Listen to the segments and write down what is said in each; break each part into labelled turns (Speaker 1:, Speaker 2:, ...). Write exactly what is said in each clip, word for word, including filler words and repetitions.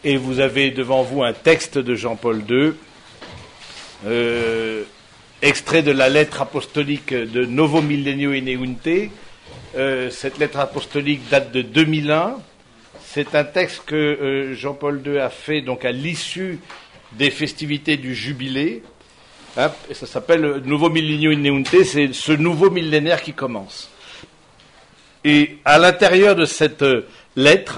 Speaker 1: et vous avez devant vous un texte de Jean-Paul deux, euh, extrait de la lettre apostolique de Novo Millennio Ineunte. Euh, cette lettre apostolique date de deux mille un. C'est un texte que euh, Jean-Paul deux a fait donc à l'issue des festivités du Jubilé. Hein, et ça s'appelle Novo Millennio Ineunte, c'est ce nouveau millénaire qui commence. Et à l'intérieur de cette euh, lettre,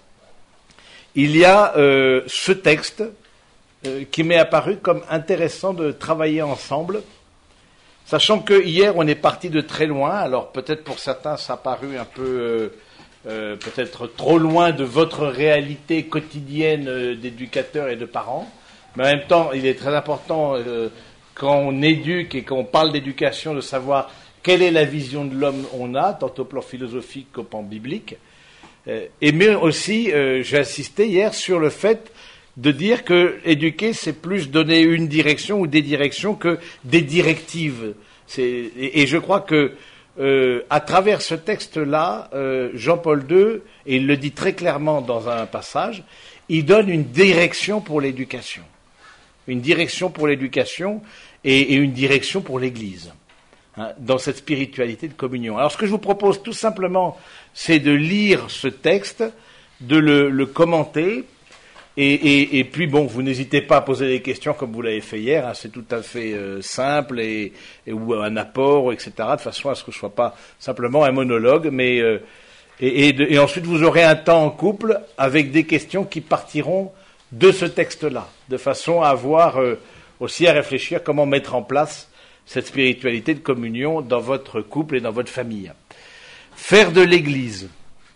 Speaker 1: il y a euh, ce texte euh, qui m'est apparu comme intéressant de travailler ensemble, sachant que hier on est parti de très loin. Alors peut-être pour certains ça a paru un peu euh, euh, peut-être trop loin de votre réalité quotidienne euh, d'éducateurs et de parents, mais en même temps il est très important euh, quand on éduque et quand on parle d'éducation de savoir quelle est la vision de l'homme on a, tant au plan philosophique qu'au plan biblique. Euh, et mais aussi, euh, j'ai insisté hier sur le fait de dire que éduquer, c'est plus donner une direction ou des directions que des directives. C'est, et, et je crois que euh, à travers ce texte-là, euh, Jean-Paul deux, et il le dit très clairement dans un passage, il donne une direction pour l'éducation. Une direction pour l'éducation et, et une direction pour l'Église, hein, dans cette spiritualité de communion. Alors ce que je vous propose tout simplement, c'est de lire ce texte, de le, le commenter, et, et, et puis bon, vous n'hésitez pas à poser des questions comme vous l'avez fait hier, hein, c'est tout à fait euh, simple, et, et, ou un apport, et cetera, de façon à ce que ce ne soit pas simplement un monologue, mais euh, et, et, de, et ensuite vous aurez un temps en couple avec des questions qui partiront de ce texte-là, de façon à avoir euh, aussi à réfléchir comment mettre en place cette spiritualité de communion dans votre couple et dans votre famille. Faire de l'Église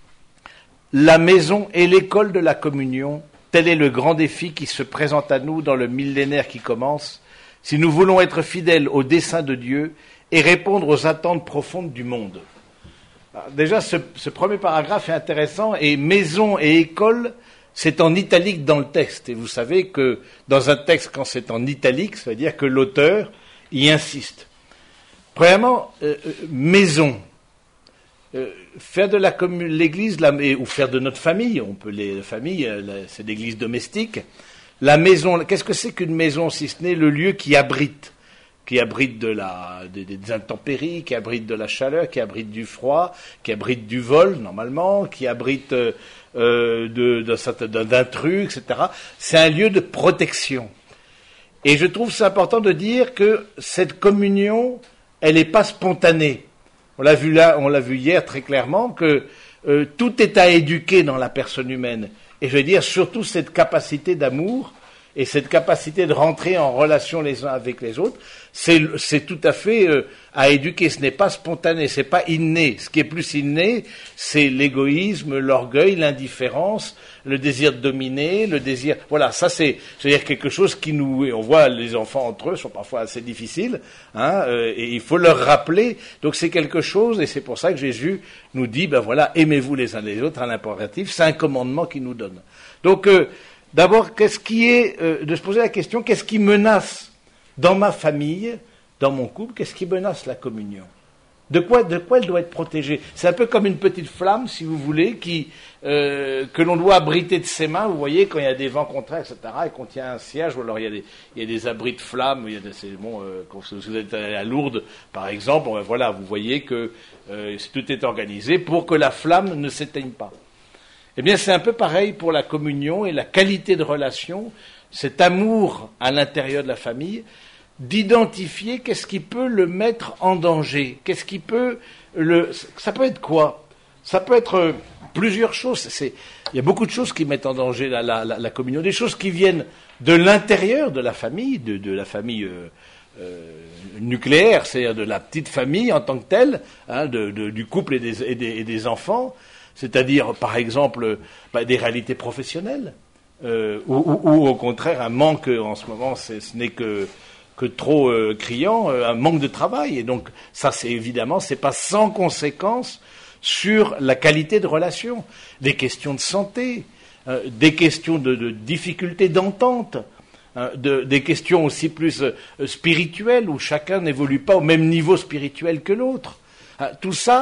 Speaker 1: la maison et l'école de la communion, tel est le grand défi qui se présente à nous dans le millénaire qui commence, si nous voulons être fidèles au dessein de Dieu et répondre aux attentes profondes du monde. Alors, déjà, ce, ce premier paragraphe est intéressant, et maison et école, c'est en italique dans le texte. Et vous savez que dans un texte, quand c'est en italique, ça veut dire que l'auteur y insiste. Premièrement, euh, maison. Euh, faire de la commun- l'église, la, ou faire de notre famille, on peut les, la famille, la, c'est l'église domestique. La maison, qu'est-ce que c'est qu'une maison si ce n'est le lieu qui abrite, qui abrite de la, des, des intempéries, qui abrite de la chaleur, qui abrite du froid, qui abrite du vol normalement, qui abrite euh, euh, de, de, d'un, d'intrus, et cetera. C'est un lieu de protection. Et je trouve c'est important de dire que cette communion, elle n'est pas spontanée. On l'a vu là, on l'a vu hier très clairement que euh, tout est à éduquer dans la personne humaine. Et je veux dire surtout cette capacité d'amour et cette capacité de rentrer en relation les uns avec les autres, c'est, c'est tout à fait euh, à éduquer. Ce n'est pas spontané, c'est pas inné. Ce qui est plus inné, c'est l'égoïsme, l'orgueil, l'indifférence, le désir de dominer, le désir... Voilà, ça c'est, c'est-à-dire quelque chose qui nous... Et on voit les enfants entre eux sont parfois assez difficiles, hein, euh, et il faut leur rappeler. Donc c'est quelque chose, et c'est pour ça que Jésus nous dit, ben voilà, aimez-vous les uns les autres, un impératif, c'est un commandement qu'il nous donne. Donc... Euh, D'abord, qu'est-ce qui est, euh, de se poser la question, qu'est-ce qui menace dans ma famille, dans mon couple, qu'est-ce qui menace la communion ? De quoi, de quoi elle doit être protégée ? C'est un peu comme une petite flamme, si vous voulez, qui, euh, que l'on doit abriter de ses mains, vous voyez, quand il y a des vents contraires, et cetera, et qu'on tient un cierge, ou alors il y a des, il y a des abris de flammes, il y a des, c'est bon, euh, quand vous êtes à Lourdes, par exemple, bon, voilà, vous voyez que euh, tout est organisé pour que la flamme ne s'éteigne pas. Eh bien, c'est un peu pareil pour la communion et la qualité de relation, cet amour à l'intérieur de la famille, d'identifier qu'est-ce qui peut le mettre en danger, qu'est-ce qui peut le... Ça peut être quoi ? Ça peut être plusieurs choses. C'est... Il y a beaucoup de choses qui mettent en danger la, la, la, la communion, des choses qui viennent de l'intérieur de la famille, de, de la famille euh, euh, nucléaire, c'est-à-dire de la petite famille en tant que telle, hein, de, de, du couple et des, et des, et des enfants. C'est-à-dire, par exemple, bah, des réalités professionnelles, euh, ou, ou, ou au contraire un manque, en ce moment, c'est, ce n'est que, que trop euh, criant, euh, un manque de travail. Et donc, ça, c'est évidemment, c'est pas sans conséquence sur la qualité de relation. Des questions de santé, euh, des questions de, de difficultés d'entente, hein, de, des questions aussi plus euh, spirituelles, où chacun n'évolue pas au même niveau spirituel que l'autre. Hein, tout ça,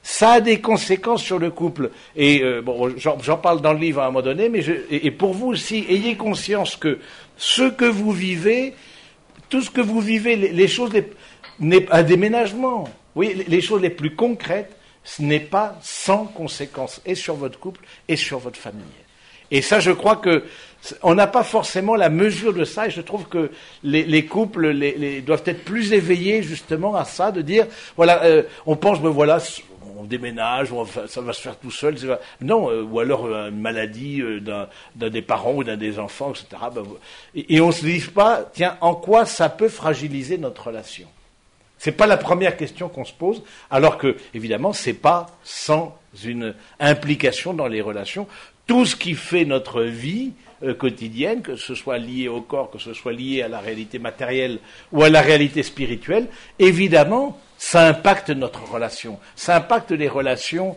Speaker 1: ça a des conséquences sur le couple. Et euh, bon, j'en, j'en parle dans le livre à un moment donné, mais je, et, et pour vous aussi, ayez conscience que ce que vous vivez, tout ce que vous vivez, les, les choses, les, n'est, un déménagement, oui, les, les choses les plus concrètes, ce n'est pas sans conséquences, et sur votre couple, et sur votre famille. Et ça, je crois que on n'a pas forcément la mesure de ça, et je trouve que les, les couples les, les, doivent être plus éveillés justement à ça, de dire, voilà, euh, on pense, ben voilà, on déménage, on va, ça va se faire tout seul. Non, euh, ou alors euh, une maladie euh, d'un, d'un des parents ou d'un des enfants, et cetera. Ben, et, et on ne se dit pas, tiens, en quoi ça peut fragiliser notre relation? C'est pas la première question qu'on se pose, alors que, évidemment, c'est pas sans une implication dans les relations. Tout ce qui fait notre vie euh, quotidienne, que ce soit lié au corps, que ce soit lié à la réalité matérielle ou à la réalité spirituelle, évidemment, ça impacte notre relation. Ça impacte les relations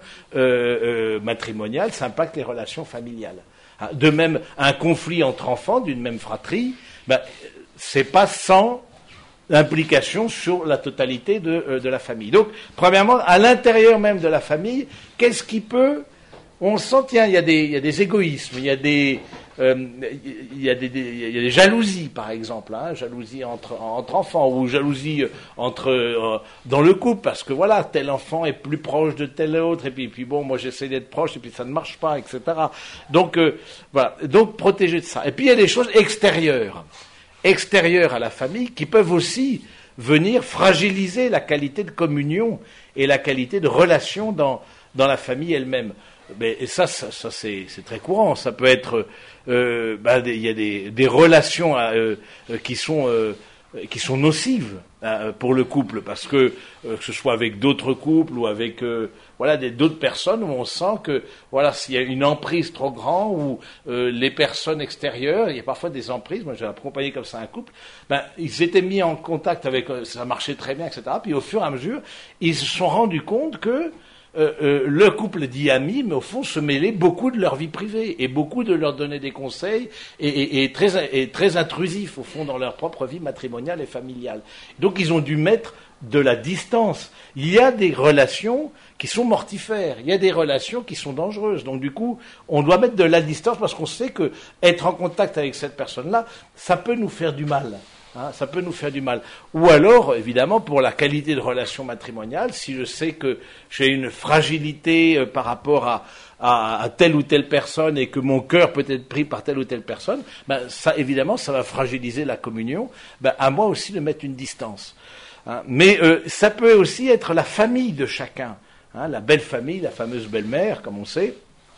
Speaker 1: euh, euh, matrimoniales, ça impacte les relations familiales. Hein, de même, un conflit entre enfants d'une même fratrie, ben, c'est pas sans l'implication sur la totalité de, euh, de la famille. Donc, premièrement, à l'intérieur même de la famille, qu'est-ce qui peut... On sent, tiens, il y a des, il y a des égoïsmes, il y a des, euh, il y a des, des, il y a des jalousies, par exemple, hein, jalousie entre, entre enfants, ou jalousie entre, euh, dans le couple, parce que voilà, tel enfant est plus proche de tel autre, et puis, puis bon, moi j'essaie d'être proche, et puis ça ne marche pas, et cetera. Donc, euh, voilà, donc protéger de ça. Et puis il y a des choses extérieures, extérieures à la famille, qui peuvent aussi venir fragiliser la qualité de communion et la qualité de relation dans, dans la famille elle-même. Mais et ça, ça, ça c'est, c'est très courant. Ça peut être, euh, bah, il y a des, des relations euh, qui sont euh, qui sont nocives euh, pour le couple, parce que euh, que ce soit avec d'autres couples ou avec euh, voilà des, d'autres personnes où on sent que voilà s'il y a une emprise trop grande ou euh, les personnes extérieures, il y a parfois des emprises. Moi, j'ai accompagné comme ça un couple. Ben, ils s'étaient mis en contact avec, euh, ça marchait très bien, et cetera. Puis au fur et à mesure, ils se sont rendus compte que Euh, euh, le couple dit amis, mais au fond se mêler beaucoup de leur vie privée et beaucoup de leur donner des conseils et, et, et, très, et très intrusifs au fond dans leur propre vie matrimoniale et familiale. Donc ils ont dû mettre de la distance. Il y a des relations qui sont mortifères, il y a des relations qui sont dangereuses. Donc du coup, on doit mettre de la distance parce qu'on sait que être en contact avec cette personne-là, ça peut nous faire du mal. Hein, ça peut nous faire du mal. Ou alors, évidemment, pour la qualité de relation matrimoniale, si je sais que j'ai une fragilité euh, par rapport à, à, à telle ou telle personne et que mon cœur peut être pris par telle ou telle personne, ben, ça, évidemment, ça va fragiliser la communion. Ben, à moi aussi de mettre une distance. Hein, mais euh, ça peut aussi être la famille de chacun. Hein, la belle famille, la fameuse belle-mère, comme on sait,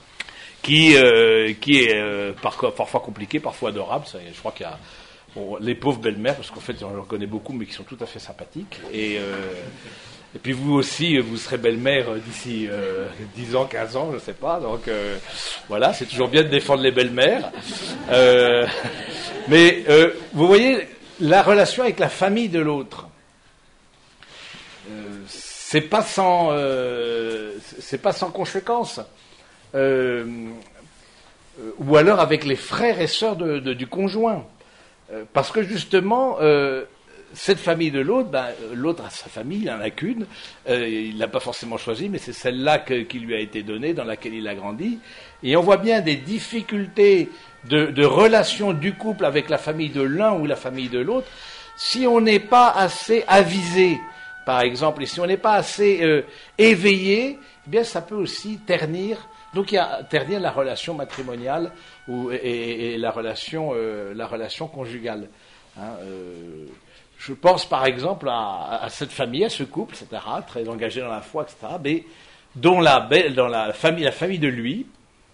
Speaker 1: qui, euh, qui est euh, parfois, parfois compliquée, parfois adorable. Ça, je crois qu'il y a Bon, les pauvres belles-mères, parce qu'en fait, j'en connais beaucoup, mais qui sont tout à fait sympathiques. Et, euh, et puis vous aussi, vous serez belle-mère d'ici euh, dix ans, quinze ans, je ne sais pas. Donc euh, voilà, c'est toujours bien de défendre les belles-mères. Euh, mais euh, vous voyez, la relation avec la famille de l'autre, euh, c'est pas sans, euh, c'est pas sans conséquence. Euh, ou alors avec les frères et sœurs de, de, du conjoint. Parce que justement, euh, cette famille de l'autre, ben, l'autre a sa famille, il n'en a qu'une, euh, il ne l'a pas forcément choisie, mais c'est celle-là que, qui lui a été donnée, dans laquelle il a grandi. Et on voit bien des difficultés de, de relation du couple avec la famille de l'un ou la famille de l'autre, si on n'est pas assez avisé, par exemple, et si on n'est pas assez euh, éveillé, eh bien ça peut aussi ternir. Donc il y a ternir la relation matrimoniale ou, et, et, et la relation, euh, la relation conjugale. Hein, euh, je pense par exemple à, à cette famille, à ce couple, et cetera, très engagé dans la foi, et cetera, mais dont la, dans la famille, la famille de lui,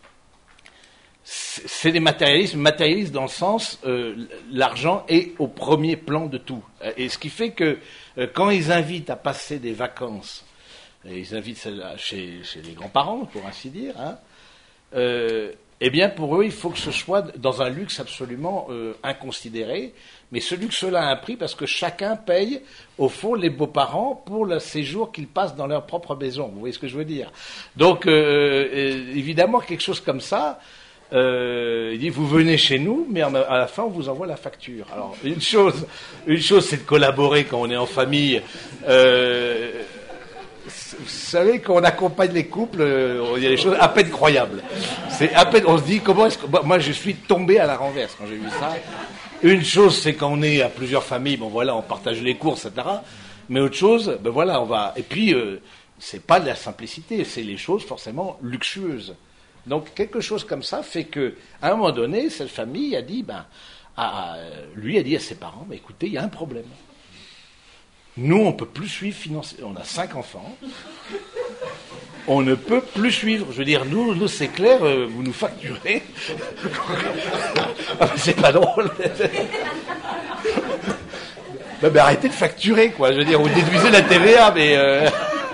Speaker 1: c'est des matérialistes, matérialistes dans le sens euh, l'argent est au premier plan de tout. Et ce qui fait que euh, quand ils invitent à passer des vacances, et ils invitent chez, chez les grands-parents, pour ainsi dire, hein, euh, eh bien pour eux, il faut que ce soit dans un luxe absolument euh, inconsidéré, mais ce luxe-là a un prix parce que chacun paye, au fond, les beaux-parents pour le séjour qu'ils passent dans leur propre maison. Vous voyez ce que je veux dire? Donc, euh, évidemment, quelque chose comme ça, Euh, il dit vous venez chez nous, mais à la fin on vous envoie la facture. Alors une chose, une chose c'est de collaborer quand on est en famille. Euh, savez, quand on accompagne les couples, euh, il y a des choses à peine croyables. C'est à peine, on se dit, comment est-ce que... Moi, je suis tombé à la renverse quand j'ai vu ça. Une chose, c'est quand on est à plusieurs familles, bon voilà, on partage les courses, et cetera. Mais autre chose, ben voilà, on va... Et puis, euh, c'est pas de la simplicité, c'est les choses forcément luxueuses. Donc, quelque chose comme ça fait que, à un moment donné, cette famille a dit, ben, à, lui a dit à ses parents, ben, écoutez, il y a un problème. Nous, on ne peut plus suivre financièrement. On a cinq enfants. On ne peut plus suivre. Je veux dire, nous, nous c'est clair, euh, vous nous facturez. Ah, c'est pas drôle. ben, ben, arrêtez de facturer, quoi. Je veux dire, vous déduisez la T V A, mais... Euh...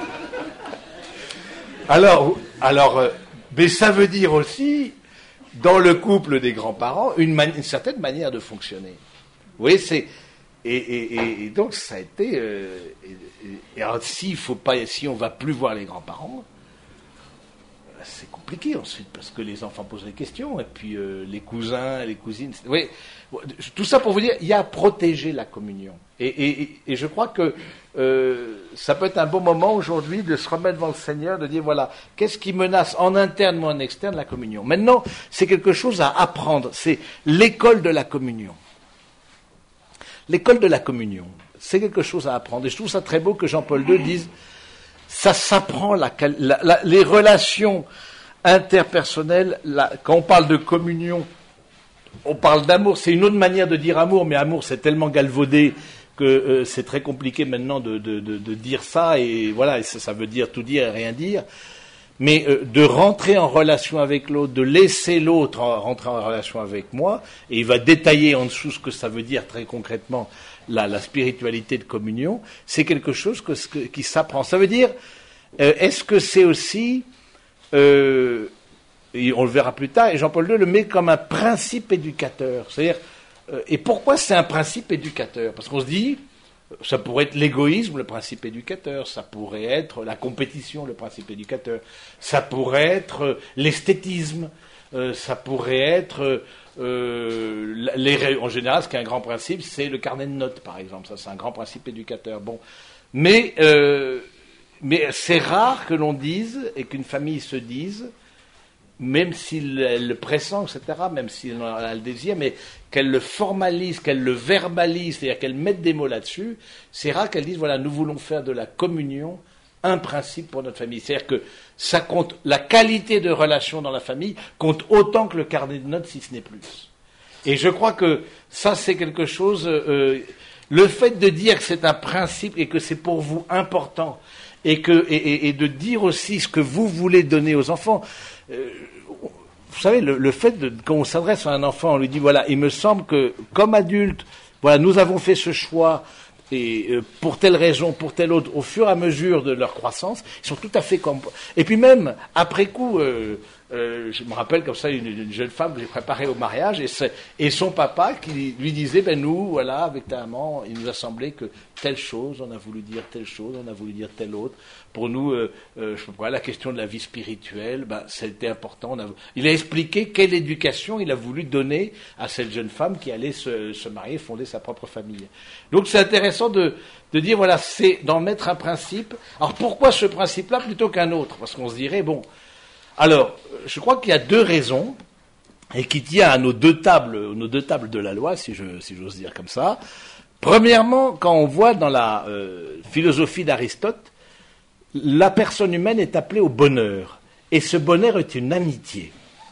Speaker 1: Alors, alors euh, mais ça veut dire aussi, dans le couple des grands-parents, une, mani- une certaine manière de fonctionner. Vous voyez, c'est... Et, et, et donc ça a été. Euh, et, et alors s'il faut pas, si on va plus voir les grands-parents, c'est compliqué ensuite parce que les enfants posent des questions et puis euh, les cousins, les cousines. Oui, tout ça pour vous dire, il y a à protéger la communion. Et, et, et je crois que euh, ça peut être un bon moment aujourd'hui de se remettre devant le Seigneur, de dire voilà, qu'est-ce qui menace en interne ou en externe la communion. Maintenant, c'est quelque chose à apprendre. C'est l'école de la communion. L'école de la communion, c'est quelque chose à apprendre. Et je trouve ça très beau que Jean-Paul deux dise, ça s'apprend, la, la, la, les relations interpersonnelles, la, quand on parle de communion, on parle d'amour, c'est une autre manière de dire amour, mais amour c'est tellement galvaudé que euh, c'est très compliqué maintenant de, de, de, de dire ça, et voilà, et ça, ça veut dire tout dire et rien dire. Mais euh, de rentrer en relation avec l'autre, de laisser l'autre en, rentrer en relation avec moi, et il va détailler en dessous ce que ça veut dire très concrètement, la, la spiritualité de communion, c'est quelque chose que, que, qui s'apprend. Ça veut dire, euh, est-ce que c'est aussi, euh, et on le verra plus tard, et Jean-Paul deux le met comme un principe éducateur. C'est-à-dire, euh, et pourquoi c'est un principe éducateur ? Parce qu'on se dit, ça pourrait être l'égoïsme, le principe éducateur. Ça pourrait être la compétition, le principe éducateur. Ça pourrait être l'esthétisme. Euh, ça pourrait être... Euh, les, en général, ce qui est un grand principe, c'est le carnet de notes, par exemple. Ça, c'est un grand principe éducateur. Bon. Mais, euh, mais c'est rare que l'on dise, et qu'une famille se dise, même s'il le pressent, et cetera, même s'il a le désir, mais qu'elle le formalise, qu'elle le verbalise, c'est-à-dire qu'elle mette des mots là-dessus, c'est rare qu'elle dise, voilà, nous voulons faire de la communion un principe pour notre famille. C'est-à-dire que ça compte, la qualité de relation dans la famille compte autant que le carnet de notes, si ce n'est plus. Et je crois que ça, c'est quelque chose, euh, le fait de dire que c'est un principe et que c'est pour vous important, et, que, et, et, et de dire aussi ce que vous voulez donner aux enfants, euh, vous savez, le, le fait de, quand on s'adresse à un enfant, on lui dit, voilà, il me semble que, comme adulte, voilà, nous avons fait ce choix, et euh, pour telle raison, pour telle autre, au fur et à mesure de leur croissance, ils sont tout à fait comme... Et puis même, après coup, euh, euh, je me rappelle comme ça une, une jeune femme que j'ai préparée au mariage, et, et son papa qui lui disait, ben nous, voilà, avec ta maman, il nous a semblé que telle chose, on a voulu dire telle chose, on a voulu dire telle autre. Pour nous, euh, euh, je sais pas, la question de la vie spirituelle, ben, c'était important. On a, il a expliqué quelle éducation il a voulu donner à cette jeune femme qui allait se, se marier, fonder sa propre famille. Donc c'est intéressant de, de dire, voilà, c'est d'en mettre un principe. Alors pourquoi ce principe-là plutôt qu'un autre ? Parce qu'on se dirait, bon, alors, je crois qu'il y a deux raisons, et qui tient à nos deux tables, nos deux tables de la loi, si je, si j'ose dire comme ça. Premièrement, quand on voit dans la euh, philosophie d'Aristote, la personne humaine est appelée au bonheur. Et ce bonheur est une amitié.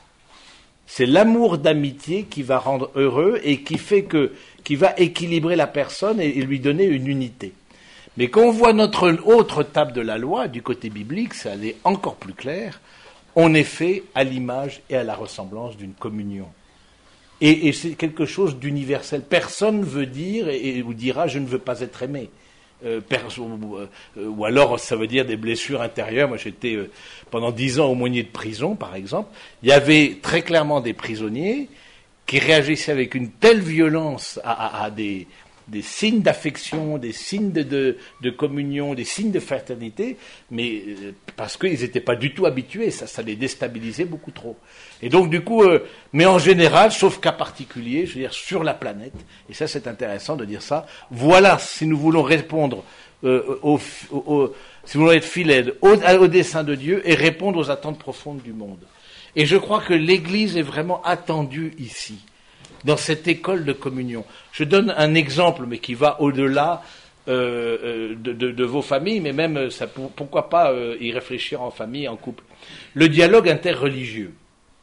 Speaker 1: C'est l'amour d'amitié qui va rendre heureux et qui fait que, qui va équilibrer la personne et, et lui donner une unité. Mais quand on voit notre autre table de la loi, du côté biblique, ça est encore plus clair, on est fait à l'image et à la ressemblance d'une communion. Et, et c'est quelque chose d'universel. Personne ne veut dire et, et vous dira « je ne veux pas être aimé ». Euh, ou, euh, ou alors ça veut dire des blessures intérieures. Moi j'étais euh, pendant dix ans aumônier de prison par exemple. Il y avait très clairement des prisonniers qui réagissaient avec une telle violence à, à, à des, des signes d'affection, des signes de, de, de communion, des signes de fraternité, mais euh, parce qu'ils n'étaient pas du tout habitués, ça, ça les déstabilisait beaucoup trop. Et donc du coup, euh, mais en général, sauf cas particulier, je veux dire sur la planète, et ça c'est intéressant de dire ça, voilà, si nous voulons répondre euh, au, au, si vous voulez être fidèle au, au dessein de Dieu et répondre aux attentes profondes du monde. Et je crois que l'Église est vraiment attendue ici, dans cette école de communion. Je donne un exemple, mais qui va au-delà euh, de, de, de vos familles, mais même, ça, pourquoi pas euh, y réfléchir en famille, en couple. Le dialogue interreligieux.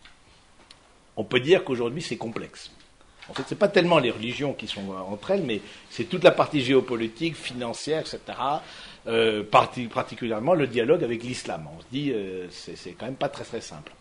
Speaker 1: On peut dire qu'aujourd'hui, c'est complexe. En fait, ce n'est pas tellement les religions qui sont entre elles, mais c'est toute la partie géopolitique, financière, et cetera, euh, parti, particulièrement le dialogue avec l'islam. On se dit, euh, c'est, c'est quand même pas très très simple.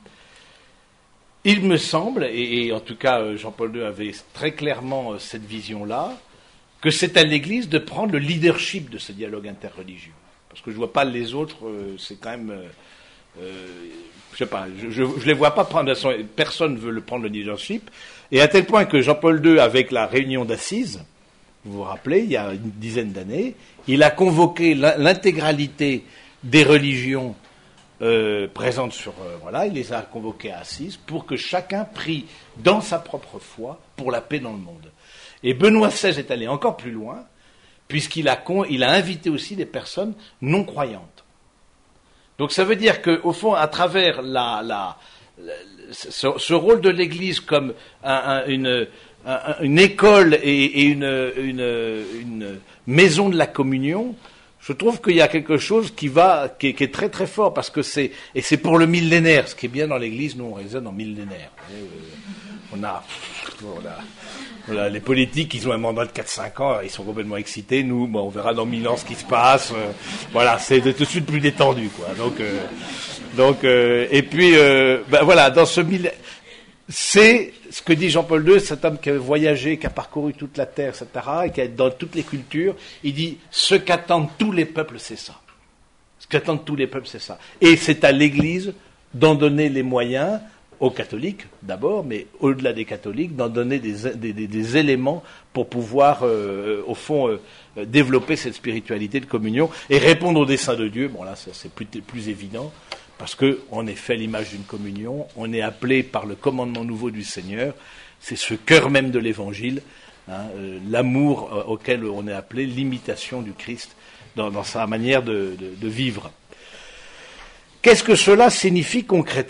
Speaker 1: Il me semble, et, et en tout cas Jean-Paul deux avait très clairement euh, cette vision-là, que c'est à l'Église de prendre le leadership de ce dialogue interreligieux. Parce que je ne vois pas les autres, euh, c'est quand même... Euh, euh, je sais pas, je ne les vois pas prendre... Personne ne veut le prendre le leadership. Et à tel point que Jean-Paul deux, avec la réunion d'Assise, vous vous rappelez, il y a une dizaine d'années, il a convoqué l'intégralité des religions Euh, présentes sur... Euh, voilà, il les a convoquées à Assise pour que chacun prie dans sa propre foi pour la paix dans le monde. Et Benoît seize est allé encore plus loin, puisqu'il a, con, il a invité aussi des personnes non croyantes. Donc ça veut dire qu'au fond, à travers la, la, la, ce, ce rôle de l'Église comme un, un, une, un, une école et, et une, une, une maison de la communion, je trouve qu'il y a quelque chose qui va, qui est, qui est très très fort, parce que c'est, et c'est pour le millénaire. Ce qui est bien dans l'Église, nous on raisonne en millénaire. On a, on a, on a les politiques, ils ont un mandat de quatre cinq ans, ils sont complètement excités. Nous, bon, on verra dans mille ans ce qui se passe. Euh, voilà, c'est tout de suite plus détendu, quoi. Donc, euh, donc, euh, et puis, euh, ben voilà, dans ce millénaire, c'est ce que dit Jean-Paul deux, cet homme qui a voyagé, qui a parcouru toute la terre, et cetera, et qui est dans toutes les cultures. Il dit, ce qu'attendent tous les peuples, c'est ça. Ce qu'attendent tous les peuples, c'est ça. Et c'est à l'Église d'en donner les moyens, aux catholiques d'abord, mais au-delà des catholiques, d'en donner des, des, des, des éléments pour pouvoir, euh, au fond, euh, développer cette spiritualité de communion et répondre au dessein de Dieu. Bon, là, ça, c'est plus, plus évident. Parce qu'on est fait à l'image d'une communion, on est appelé par le commandement nouveau du Seigneur, c'est ce cœur même de l'Évangile, hein, euh, l'amour euh, auquel on est appelé, l'imitation du Christ dans, dans sa manière de, de, de vivre. Qu'est-ce que cela signifie concrètement ?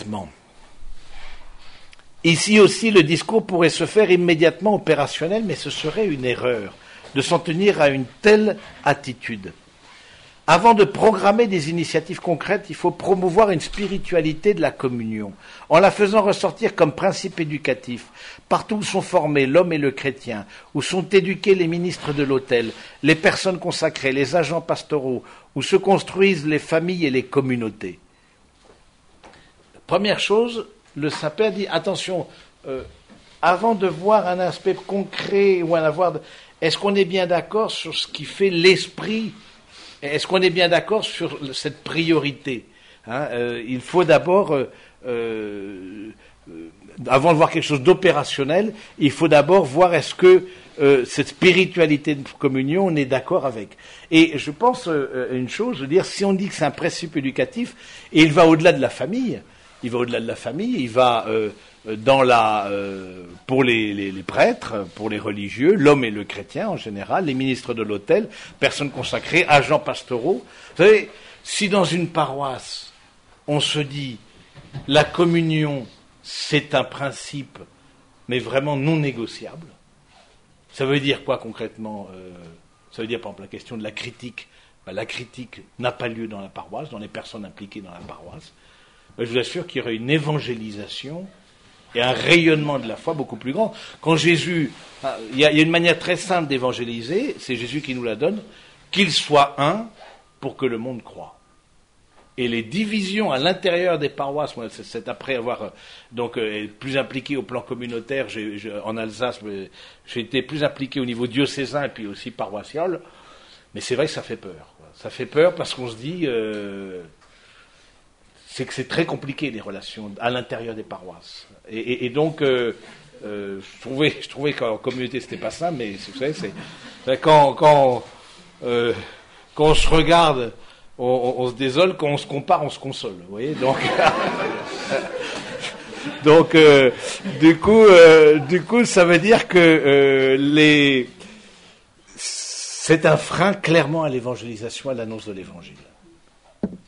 Speaker 1: Ici aussi, le discours pourrait se faire immédiatement opérationnel, mais ce serait une erreur de s'en tenir à une telle attitude. Avant de programmer des initiatives concrètes, il faut promouvoir une spiritualité de la communion, en la faisant ressortir comme principe éducatif, partout où sont formés l'homme et le chrétien, où sont éduqués les ministres de l'autel, les personnes consacrées, les agents pastoraux, où se construisent les familles et les communautés. Première chose, le Saint-Père dit, attention, euh, avant de voir un aspect concret ou un avoir, de, est-ce qu'on est bien d'accord sur ce qui fait l'esprit ? Est-ce qu'on est bien d'accord sur cette priorité, hein, euh, il faut d'abord, euh, euh, avant de voir quelque chose d'opérationnel, il faut d'abord voir est-ce que euh, cette spiritualité de communion, on est d'accord avec. Et je pense euh, une chose, je veux dire, si on dit que c'est un principe éducatif, et il va au-delà de la famille, il va au-delà de la famille, il va euh, dans la, euh, pour les, les, les prêtres, pour les religieux, l'homme et le chrétien en général, les ministres de l'autel, personnes consacrées, agents pastoraux. Vous savez, si dans une paroisse, on se dit la communion, c'est un principe, mais vraiment non négociable, ça veut dire quoi concrètement euh, Ça veut dire par exemple la question de la critique. Ben, la critique n'a pas lieu dans la paroisse, dans les personnes impliquées dans la paroisse. Ben, je vous assure qu'il y aurait une évangélisation et un rayonnement de la foi beaucoup plus grand. Quand Jésus, il y a, il y a une manière très simple d'évangéliser, c'est Jésus qui nous la donne, qu'il soit un pour que le monde croie. Et les divisions à l'intérieur des paroisses, moi, c'est, c'est après avoir donc euh, plus impliqué au plan communautaire, j'ai, j'ai, en Alsace, j'ai été plus impliqué au niveau diocésain et puis aussi paroissial, mais c'est vrai que ça fait peur. Quoi. Ça fait peur parce qu'on se dit, euh, c'est que c'est très compliqué les relations à l'intérieur des paroisses. Et, et, et donc, euh, euh, je trouvais, je trouvais qu'en communauté c'était pas ça, mais vous savez, c'est, c'est quand quand euh, quand on se regarde. On, on, on se désole, quand on se compare, on se console, vous voyez. Donc, donc, euh, du coup, euh, du coup, ça veut dire que euh, les, c'est un frein clairement à l'évangélisation, à l'annonce de l'évangile.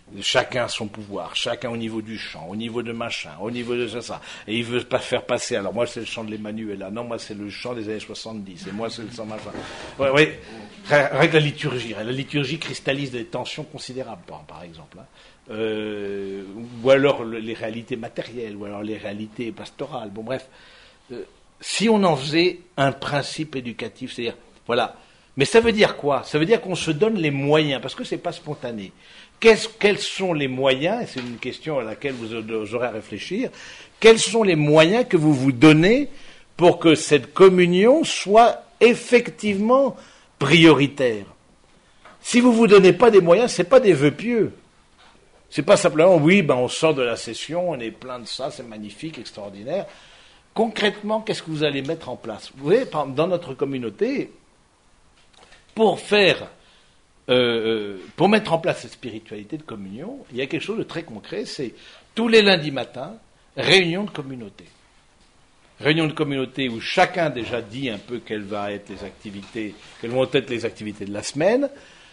Speaker 1: Chacun a son pouvoir, chacun au niveau du chant, au niveau de machin, au niveau de ça, ça. Et il veut pas faire passer, alors moi c'est le chant de l'Emmanuel, là, non, moi c'est le chant des années soixante-dix, et moi c'est le chant machin. Ouais, ouais. Avec la liturgie, la liturgie cristallise des tensions considérables, par, par exemple. Hein. Euh, ou alors le, les réalités matérielles, ou alors les réalités pastorales, bon bref. Euh, si on en faisait un principe éducatif, c'est-à-dire, voilà. Mais ça veut dire quoi? Ça veut dire qu'on se donne les moyens, parce que c'est pas spontané. Qu'est-ce, quels sont les moyens, et c'est une question à laquelle vous aurez à réfléchir, quels sont les moyens que vous vous donnez pour que cette communion soit effectivement prioritaire? Si vous ne vous donnez pas des moyens, ce n'est pas des vœux pieux. C'est pas simplement, oui, ben on sort de la session, on est plein de ça, c'est magnifique, extraordinaire. Concrètement, qu'est-ce que vous allez mettre en place? Vous voyez, par exemple, dans notre communauté, pour faire... Euh, pour mettre en place cette spiritualité de communion, il y a quelque chose de très concret, c'est tous les lundis matins, réunion de communauté. Réunion de communauté où chacun déjà dit un peu quelles vont être les activités, quelles vont être les activités de la semaine.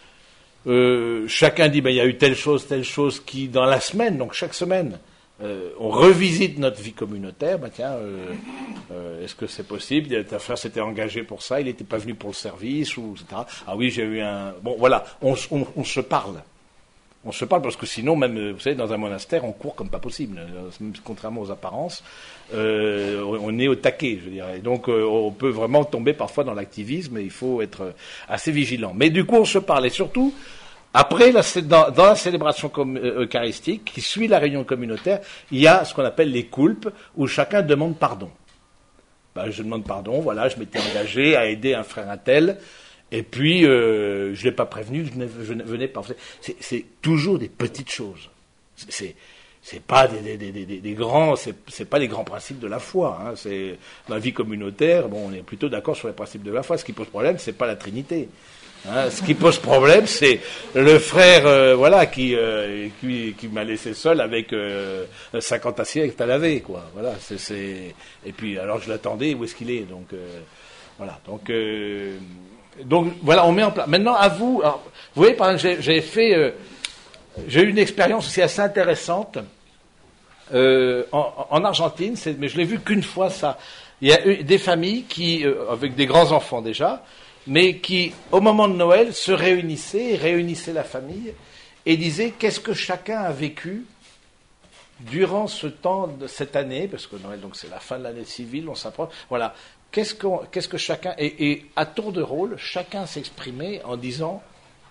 Speaker 1: Euh, chacun dit, ben, il y a eu telle chose, telle chose qui, dans la semaine, donc chaque semaine, euh, on revisite notre vie communautaire. Ben, tiens, euh, euh, est-ce que c'est possible? Ta frère s'était engagé pour ça, il n'était pas venu pour le service, ou et cetera. Ah oui, j'ai eu un... Bon, voilà, on, on, on se parle. On se parle parce que sinon, même, vous savez, dans un monastère, on court comme pas possible. Contrairement aux apparences, euh, on est au taquet, je veux dire. Et donc, euh, on peut vraiment tomber parfois dans l'activisme et il faut être assez vigilant. Mais du coup, on se parle. Et surtout, après, la, dans, dans la célébration com, euh, eucharistique, qui suit la réunion communautaire, il y a ce qu'on appelle les coulpes, où chacun demande pardon. Ben, je demande pardon, voilà, je m'étais engagé à aider un frère un tel, et puis euh, je ne l'ai pas prévenu, je ne, je ne venais pas. C'est, c'est toujours des petites choses. C'est, c'est, c'est pas des, des, des, des, des grands, c'est, c'est pas les grands principes de la foi. Hein. C'est la vie communautaire. Bon, on est plutôt d'accord sur les principes de la foi. Ce qui pose problème, c'est pas la Trinité. Hein, ce qui pose problème, c'est le frère, euh, voilà, qui, euh, qui qui m'a laissé seul avec euh, cinquante assiettes à laver, quoi. Voilà, c'est, c'est... Et puis, alors je l'attendais, où est-ce qu'il est? Donc, euh, voilà. Donc, euh, donc, voilà, on met en place. Maintenant, à vous. Alors, vous voyez, par exemple, j'ai, j'ai fait, euh, j'ai eu une expérience aussi assez intéressante euh, en, en Argentine. C'est, mais je l'ai vu qu'une fois. Ça, il y a eu des familles qui, euh, avec des grands enfants déjà, mais qui, au moment de Noël, se réunissaient, réunissaient la famille, et disaient qu'est-ce que chacun a vécu durant ce temps de cette année, parce que Noël, donc c'est la fin de l'année civile, on s'approche, voilà, qu'est-ce que, qu'est-ce que chacun, et, et à tour de rôle, chacun s'exprimait en disant,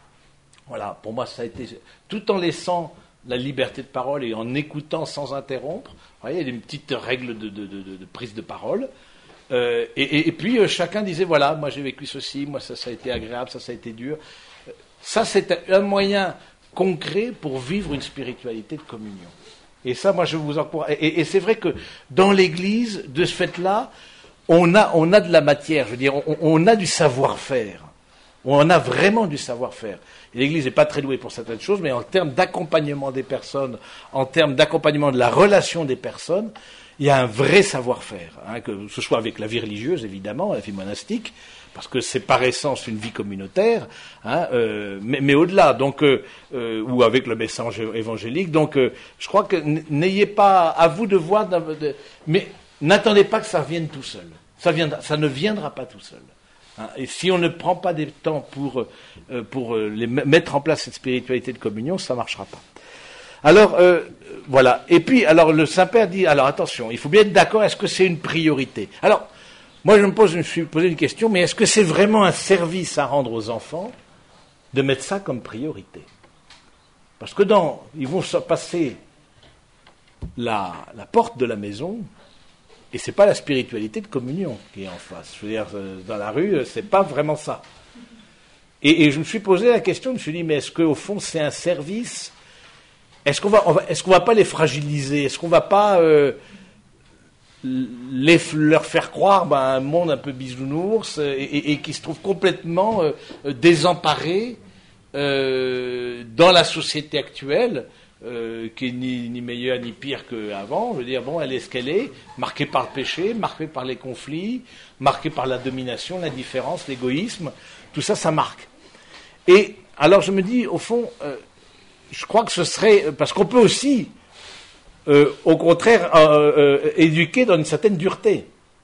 Speaker 1: voilà, pour moi ça a été, tout en laissant la liberté de parole et en écoutant sans interrompre, vous voyez, il y a une petite règle de, de, de, de, de prise de parole. Euh, et, et, et puis euh, chacun disait voilà, moi j'ai vécu ceci, moi ça, ça a été agréable, ça ça a été dur. Ça c'est un moyen concret pour vivre une spiritualité de communion. Et ça, moi je vous encourage. Et, et, et c'est vrai que dans l'Église, de ce fait-là, on a on a de la matière. Je veux dire, on, on a du savoir-faire. On a vraiment du savoir-faire. Et l'Église n'est pas très douée pour certaines choses, mais en termes d'accompagnement des personnes, en termes d'accompagnement de la relation des personnes, il y a un vrai savoir-faire, hein, que ce soit avec la vie religieuse, évidemment, la vie monastique, parce que c'est par essence une vie communautaire, hein, euh, mais, mais au-delà, donc, euh, euh, ou avec le message évangélique. Donc, euh, je crois que n'ayez pas à vous de voir, de, de, mais n'attendez pas que ça vienne tout seul. Ça, viendra, ça ne viendra pas tout seul. Hein, et si on ne prend pas des temps pour, euh, pour euh, les mettre en place cette spiritualité de communion, ça ne marchera pas. Alors, euh, voilà. Et puis, alors, le Saint-Père dit, alors attention, il faut bien être d'accord, est-ce que c'est une priorité? Alors, moi, je me pose, je me suis posé une question, mais est-ce que c'est vraiment un service à rendre aux enfants de mettre ça comme priorité? Parce que dans, ils vont passer la, la porte de la maison, et c'est pas la spiritualité de communion qui est en face. Je veux dire, dans la rue, c'est pas vraiment ça. Et, et je me suis posé la question, je me suis dit, mais est-ce qu'au fond, c'est un service? Est-ce qu'on va, on va, est-ce qu'on va pas les fragiliser? Est-ce qu'on va pas euh, les, leur faire croire ben, un monde un peu bisounours et, et, et qui se trouve complètement euh, désemparé euh, dans la société actuelle, euh, qui est ni, ni meilleure ni pire qu'avant? Je veux dire, bon, elle est ce qu'elle est, marquée par le péché, marquée par les conflits, marquée par la domination, l'indifférence, l'égoïsme. Tout ça, ça marque. Et alors je me dis, au fond... Euh, je crois que ce serait, parce qu'on peut aussi, euh, au contraire, euh, euh, éduquer dans une certaine dureté.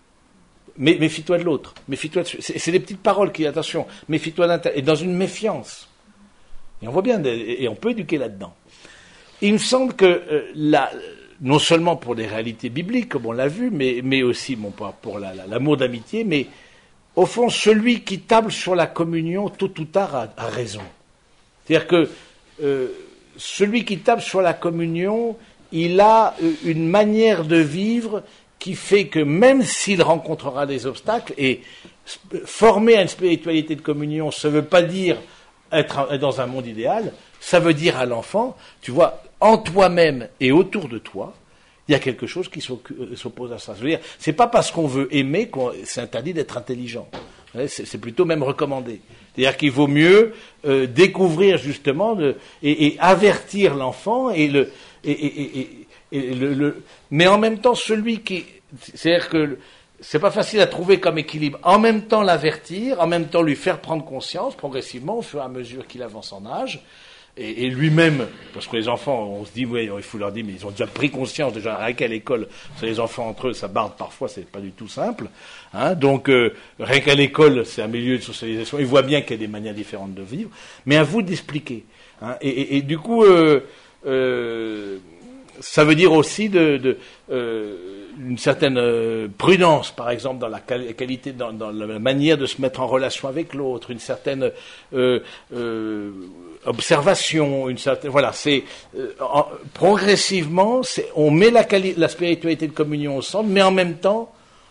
Speaker 1: Mais méfie-toi de l'autre. Méfie-toi de... c'est, c'est des petites paroles qui, attention, méfie-toi d'un... et dans une méfiance. Et on voit bien, et on peut éduquer là-dedans. Il me semble que euh, la, non seulement pour les réalités bibliques, comme on l'a vu, mais, mais aussi bon, pour, pour la, la, l'amour d'amitié, mais au fond, celui qui table sur la communion, tôt ou tard, a, a raison. C'est-à-dire que euh, celui qui table sur la communion, il a une manière de vivre qui fait que même s'il rencontrera des obstacles, et former à une spiritualité de communion, ça ne veut pas dire être dans un monde idéal, ça veut dire à l'enfant, tu vois, en toi-même et autour de toi, il y a quelque chose qui s'oppose à ça. Je veux dire, c'est pas parce qu'on veut aimer qu'on c'est interdit d'être intelligent. C'est, c'est plutôt même recommandé. C'est-à-dire qu'il vaut mieux euh, découvrir justement de, et, et avertir l'enfant et le et, et, et, et le, le mais en même temps celui qui c'est-à-dire que c'est pas facile à trouver comme équilibre. En même temps l'avertir, en même temps lui faire prendre conscience progressivement au fur et à mesure qu'il avance en âge. Et, et lui-même, parce que les enfants, on se dit, oui, il faut leur dire, mais ils ont déjà pris conscience, déjà, rien qu'à l'école, c'est les enfants entre eux, ça barde parfois, c'est pas du tout simple. Hein, donc, euh, rien qu'à l'école, c'est un milieu de socialisation, ils voient bien qu'il y a des manières différentes de vivre, mais à vous d'expliquer. Hein, et, et, et du coup, euh, euh, ça veut dire aussi de, de euh, une certaine euh, prudence, par exemple, dans la qualité, dans, dans la manière de se mettre en relation avec l'autre, une certaine euh, euh, observation, une certaine, voilà, c'est euh, en, progressivement, c'est, on met la, quali- la spiritualité de communion au centre, mais en même temps,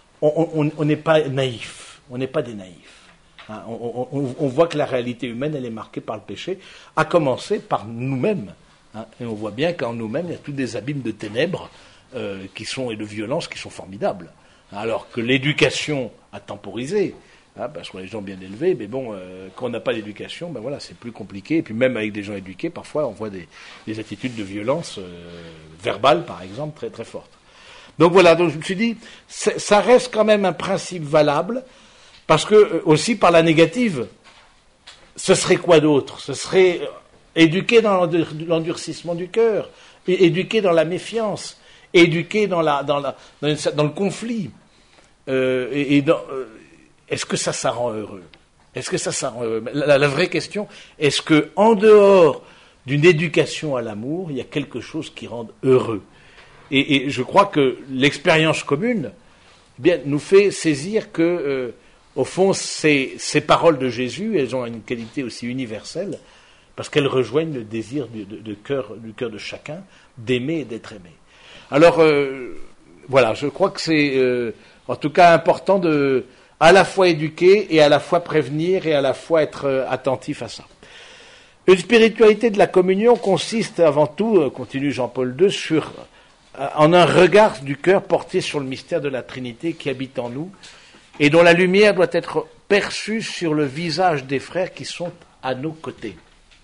Speaker 1: on n'est pas naïf, on n'est pas des naïfs. Hein, on, on, on voit que la réalité humaine, elle est marquée par le péché, à commencer par nous-mêmes. Hein, et on voit bien qu'en nous-mêmes, il y a tous des abîmes de ténèbres euh, qui sont, et de violence qui sont formidables. Alors que l'éducation a temporisé, hein, parce qu'on est des gens bien élevés, mais bon, euh, quand on n'a pas d'éducation, ben voilà, c'est plus compliqué. Et puis même avec des gens éduqués, parfois, on voit des, des attitudes de violence euh, verbale, par exemple, très très fortes. Donc voilà, donc je me suis dit, ça reste quand même un principe valable, parce que euh, aussi par la négative, ce serait quoi d'autre ? Ce serait éduquer dans l'endurcissement du cœur, éduquer dans la méfiance, éduquer dans, la, dans, la, dans, une, dans le conflit. Euh, et, et dans, euh, est-ce que ça, ça rend heureux ? Est-ce que ça, ça rend heureux ? la, la vraie question, est-ce que en dehors d'une éducation à l'amour, il y a quelque chose qui rende heureux ? Et, et je crois que l'expérience commune, eh bien, nous fait saisir que, euh, au fond, ces, ces paroles de Jésus, elles ont une qualité aussi universelle, parce qu'elles rejoignent le désir du, de, de cœur, du cœur de chacun d'aimer et d'être aimé. Alors, euh, voilà, je crois que c'est, euh, en tout cas, important de, à la fois éduquer et à la fois prévenir et à la fois être euh, attentif à ça. Une spiritualité de la communion consiste avant tout, euh, continue Jean-Paul deux, sur en un regard du cœur porté sur le mystère de la Trinité qui habite en nous et dont la lumière doit être perçue sur le visage des frères qui sont à nos côtés.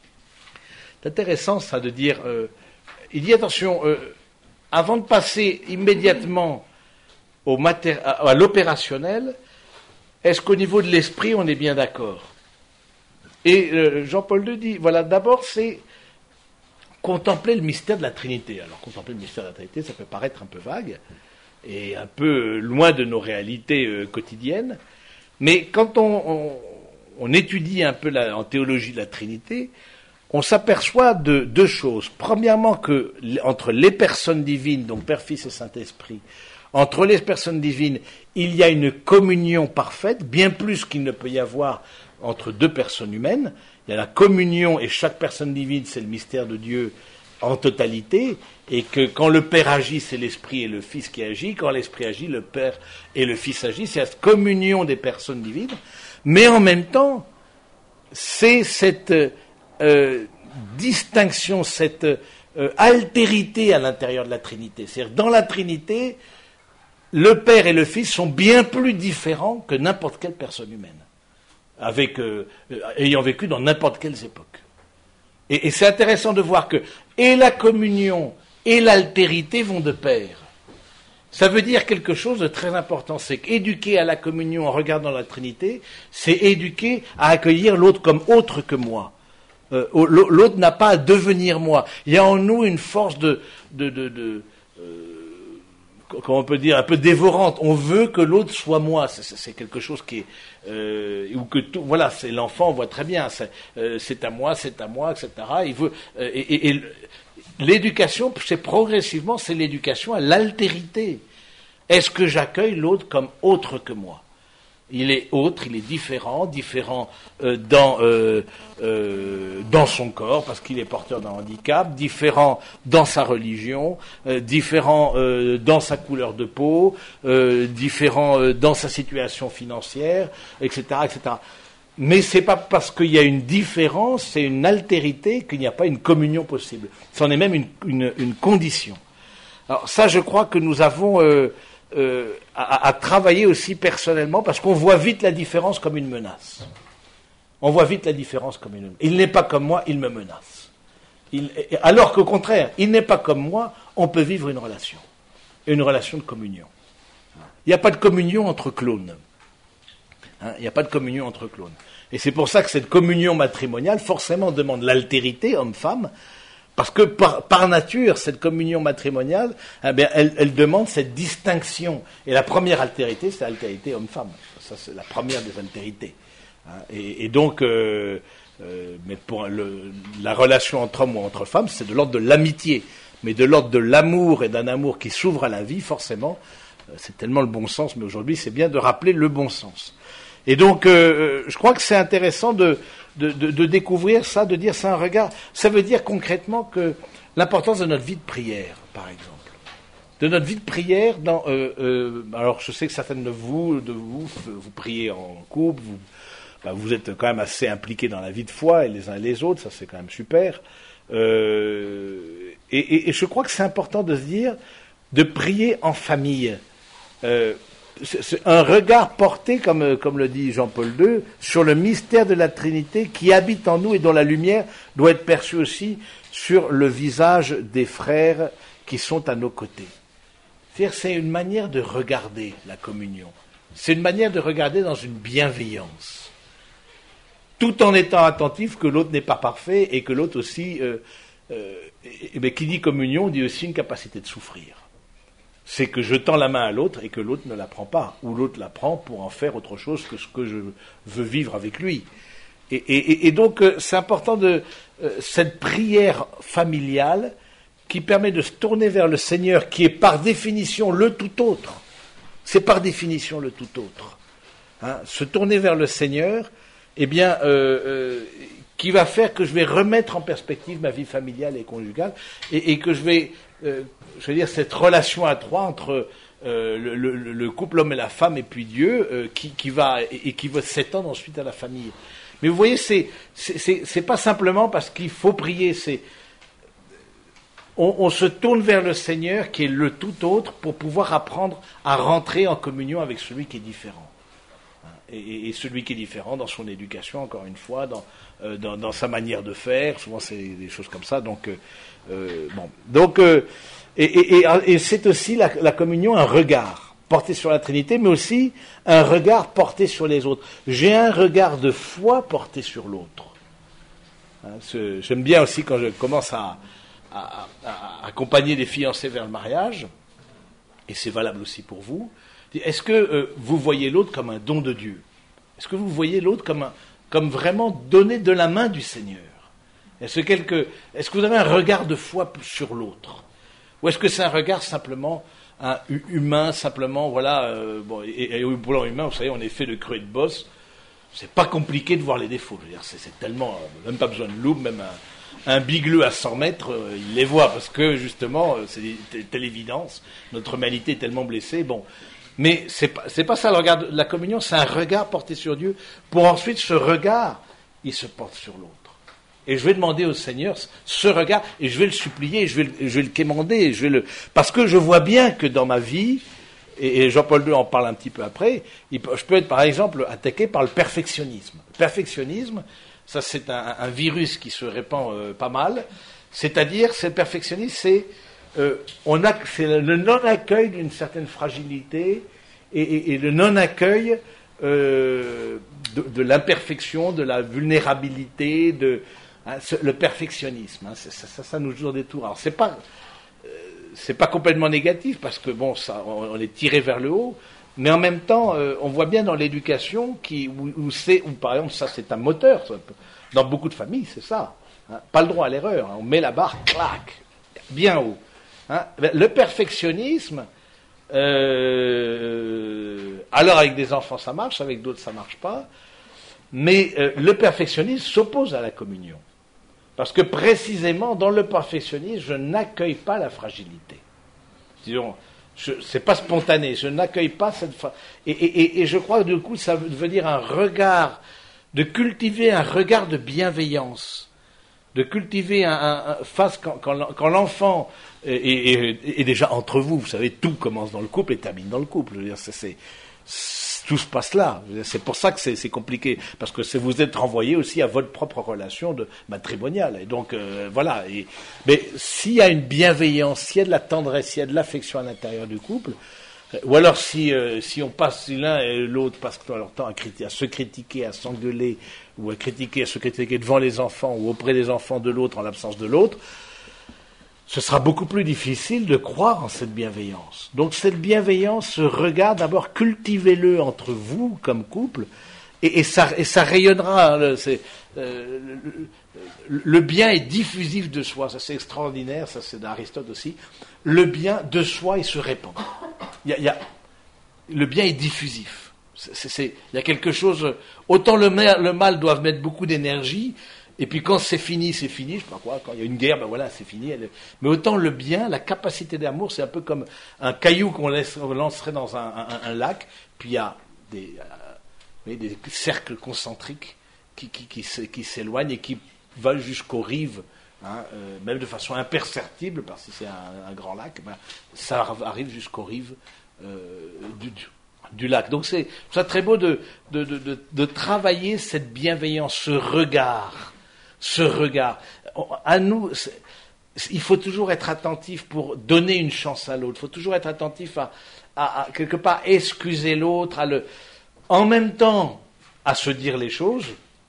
Speaker 1: C'est intéressant ça de dire, euh, il dit attention, euh, avant de passer immédiatement au matéri- à, à l'opérationnel, est-ce qu'au niveau de l'esprit on est bien d'accord ? Et euh, Jean-Paul deux dit, voilà, d'abord c'est contempler le mystère de la Trinité. Alors, contempler le mystère de la Trinité, ça peut paraître un peu vague et un peu loin de nos réalités euh, quotidiennes, mais quand on, on, on étudie un peu la, en théologie de la Trinité, on s'aperçoit de deux choses. Premièrement, que entre les personnes divines, donc Père, Fils et Saint-Esprit, entre les personnes divines, il y a une communion parfaite, bien plus qu'il ne peut y avoir entre deux personnes humaines. Il y a la communion, et chaque personne divine, c'est le mystère de Dieu en totalité, et que quand le Père agit, c'est l'Esprit et le Fils qui agit, quand l'Esprit agit, le Père et le Fils agissent, c'est la communion des personnes divines, mais en même temps, c'est cette euh, distinction, cette euh, altérité à l'intérieur de la Trinité. C'est-à-dire, dans la Trinité, le Père et le Fils sont bien plus différents que n'importe quelle personne humaine. Avec, euh, ayant vécu dans n'importe quelle époque. Et, et c'est intéressant de voir que et la communion et l'altérité vont de pair. Ça veut dire quelque chose de très important, c'est qu'éduquer à la communion en regardant la Trinité, c'est éduquer à accueillir l'autre comme autre que moi. Euh, l'autre n'a pas à devenir moi. Il y a en nous une force de, de, de, de euh, comment on peut dire, un peu dévorante. On veut que l'autre soit moi. C'est, c'est quelque chose qui est, euh, ou que tout, voilà, c'est l'enfant, on voit très bien. C'est, euh, c'est à moi, c'est à moi, et cetera. Il veut, euh, et, et, et l'éducation, c'est progressivement, c'est l'éducation à l'altérité. Est-ce que j'accueille l'autre comme autre que moi? Il est autre, il est différent, différent euh, dans euh, euh, dans son corps parce qu'il est porteur d'un handicap, différent dans sa religion, euh, différent euh, dans sa couleur de peau, euh, différent euh, dans sa situation financière, et cetera, et cetera. Mais c'est pas parce qu'il y a une différence, c'est une altérité qu'il n'y a pas une communion possible. C'en est même une, une, une condition. Alors ça, je crois que nous avons euh, Euh, à, à travailler aussi personnellement, parce qu'on voit vite la différence comme une menace. On voit vite la différence comme une menace. Il n'est pas comme moi, il me menace. Il, alors qu'au contraire, il n'est pas comme moi, on peut vivre une relation. Une relation de communion. Il n'y a pas de communion entre clones. Hein, il n'y a pas de communion entre clones. Et c'est pour ça que cette communion matrimoniale, forcément, demande l'altérité, homme-femme, parce que par, par nature, cette communion matrimoniale, eh bien, elle, elle demande cette distinction. Et la première altérité, c'est l'altérité homme-femme. Ça, c'est la première des altérités. Hein, et, et donc, euh, euh, mais pour le, la relation entre hommes ou entre femmes, c'est de l'ordre de l'amitié. Mais de l'ordre de l'amour et d'un amour qui s'ouvre à la vie, forcément, euh, c'est tellement le bon sens. Mais aujourd'hui, c'est bien de rappeler le bon sens. Et donc, euh, je crois que c'est intéressant de... De, de, de découvrir ça, de dire c'est un regard. Ça veut dire concrètement que l'importance de notre vie de prière, par exemple, de notre vie de prière. Dans, euh, euh, alors, je sais que certaines de vous, de vous, vous priez en couple, vous, bah, vous êtes quand même assez impliqués dans la vie de foi et les uns et les autres, ça c'est quand même super. Euh, et, et, et je crois que c'est important de se dire de prier en famille. Euh, C'est un regard porté, comme, comme le dit Jean-Paul deux, sur le mystère de la Trinité qui habite en nous et dont la lumière doit être perçue aussi sur le visage des frères qui sont à nos côtés. C'est-à-dire, c'est une manière de regarder la communion. C'est une manière de regarder dans une bienveillance, tout en étant attentif que l'autre n'est pas parfait et que l'autre aussi, euh, euh, et, et, qui dit communion, dit aussi une capacité de souffrir. C'est que je tends la main à l'autre et que l'autre ne la prend pas, ou l'autre la prend pour en faire autre chose que ce que je veux vivre avec lui. Et, et, et donc, euh, c'est important de euh, cette prière familiale qui permet de se tourner vers le Seigneur, qui est par définition le tout autre. C'est par définition le tout autre. Hein, se tourner vers le Seigneur, eh bien, euh, euh, qui va faire que je vais remettre en perspective ma vie familiale et conjugale, et, et que je vais... Euh, je veux dire, cette relation à trois entre euh, le, le, le couple, l'homme et la femme, et puis Dieu, euh, qui, qui va et, et qui va s'étendre ensuite à la famille. Mais vous voyez, c'est c'est, c'est, c'est pas simplement parce qu'il faut prier, c'est on, on se tourne vers le Seigneur qui est le tout autre pour pouvoir apprendre à rentrer en communion avec celui qui est différent. Et, et celui qui est différent dans son éducation, encore une fois, dans, euh, dans, dans sa manière de faire, souvent c'est des choses comme ça. Donc, euh, euh, bon, donc, euh, et, et, et, et c'est aussi la, la communion, un regard porté sur la Trinité, mais aussi un regard porté sur les autres. J'ai un regard de foi porté sur l'autre. Hein, ce, j'aime bien aussi quand je commence à, à, à, à accompagner des fiancés vers le mariage, et c'est valable aussi pour vous. Est-ce que euh, vous voyez l'autre comme un don de Dieu? Est-ce que vous voyez l'autre comme, un, comme vraiment donné de la main du Seigneur? Est-ce, quelque, est-ce que vous avez un regard de foi sur l'autre? Ou est-ce que c'est un regard simplement un, humain, simplement, voilà, euh, bon, et, et au plan humain, vous savez, on est fait de creux et de bosses, c'est pas compliqué de voir les défauts. Je veux dire, c'est, c'est tellement, euh, même pas besoin de loupe, même un, un bigleux à cent mètres, euh, il les voit, parce que justement, euh, c'est telle évidence, notre humanité est tellement blessée, bon... Mais c'est pas, c'est pas ça le regard de la communion, c'est un regard porté sur Dieu, pour ensuite ce regard, il se porte sur l'autre. Et je vais demander au Seigneur ce regard, et je vais le supplier, je vais le, je vais le quémander, je vais le, parce que je vois bien que dans ma vie, et, et Jean-Paul deux en parle un petit peu après, il, je peux être par exemple attaqué par le perfectionnisme. Le perfectionnisme, ça c'est un, un virus qui se répand euh, pas mal, c'est-à-dire, c'est le perfectionnisme, c'est Euh, on a, c'est le non-accueil d'une certaine fragilité et, et, et le non-accueil euh, de, de l'imperfection, de la vulnérabilité, de, Hein, ce, le perfectionnisme, hein, ça, ça, ça nous joue dans des tours. Alors c'est pas, euh, c'est pas complètement négatif parce que bon, ça, on, on est tiré vers le haut, mais en même temps, euh, on voit bien dans l'éducation qui, où, où c'est, où par exemple, ça c'est un moteur. Ça, dans beaucoup de familles, c'est ça. Hein, pas le droit à l'erreur. Hein, on met la barre, clac, bien haut. Hein, le perfectionnisme. Euh, alors avec des enfants ça marche, avec d'autres ça marche pas, mais euh, le perfectionnisme s'oppose à la communion, parce que précisément dans le perfectionnisme je n'accueille pas la fragilité. Disons, je, c'est pas spontané, je n'accueille pas cette fa... et, et, et je crois que du coup ça veut dire un regard, de cultiver un regard de bienveillance, de cultiver un, un, un face quand, quand, quand l'enfant Et, et, et déjà entre vous, vous savez, tout commence dans le couple et termine dans le couple. Je veux dire, c'est, c'est, c'est, tout se passe là. C'est pour ça que c'est, c'est compliqué, parce que c'est, vous êtes renvoyé aussi à votre propre relation de matrimoniale. Et donc euh, voilà. Et, mais s'il y a une bienveillance, s'il y a de la tendresse, s'il y a de l'affection à l'intérieur du couple, ou alors si euh, si on passe, si l'un et l'autre passent leur temps à, critiquer, à se critiquer, à s'engueuler, ou à critiquer, à se critiquer devant les enfants ou auprès des enfants de l'autre en l'absence de l'autre, ce sera beaucoup plus difficile de croire en cette bienveillance. Donc cette bienveillance, ce regard, d'abord cultivez-le entre vous comme couple, et, et, ça, et ça rayonnera. Le, c'est, euh, le, le bien est diffusif de soi, ça c'est extraordinaire, ça c'est d'Aristote aussi. Le bien de soi, il se répand. Il y a, il y a, le bien est diffusif. C'est, c'est, c'est, il y a quelque chose. Autant le mal, le mal doit mettre beaucoup d'énergie. Et puis quand c'est fini, c'est fini, je sais pas quoi, quand il y a une guerre, ben voilà, c'est fini. Elle... Mais autant le bien, la capacité d'amour, c'est un peu comme un caillou qu'on laisse, on lancerait dans un, un, un lac, puis il y a des, euh, des cercles concentriques qui, qui, qui, qui s'éloignent et qui volent jusqu'aux rives, hein, euh, même de façon imperceptible, parce que c'est un, un grand lac, ben, ça arrive jusqu'aux rives euh, du, du, du lac. Donc c'est ça très beau de, de, de, de, de travailler cette bienveillance, ce regard. Ce regard. À nous, il faut toujours être attentif pour donner une chance à l'autre. Il faut toujours être attentif à, à, à quelque part excuser l'autre, à le, en même temps à se dire les choses,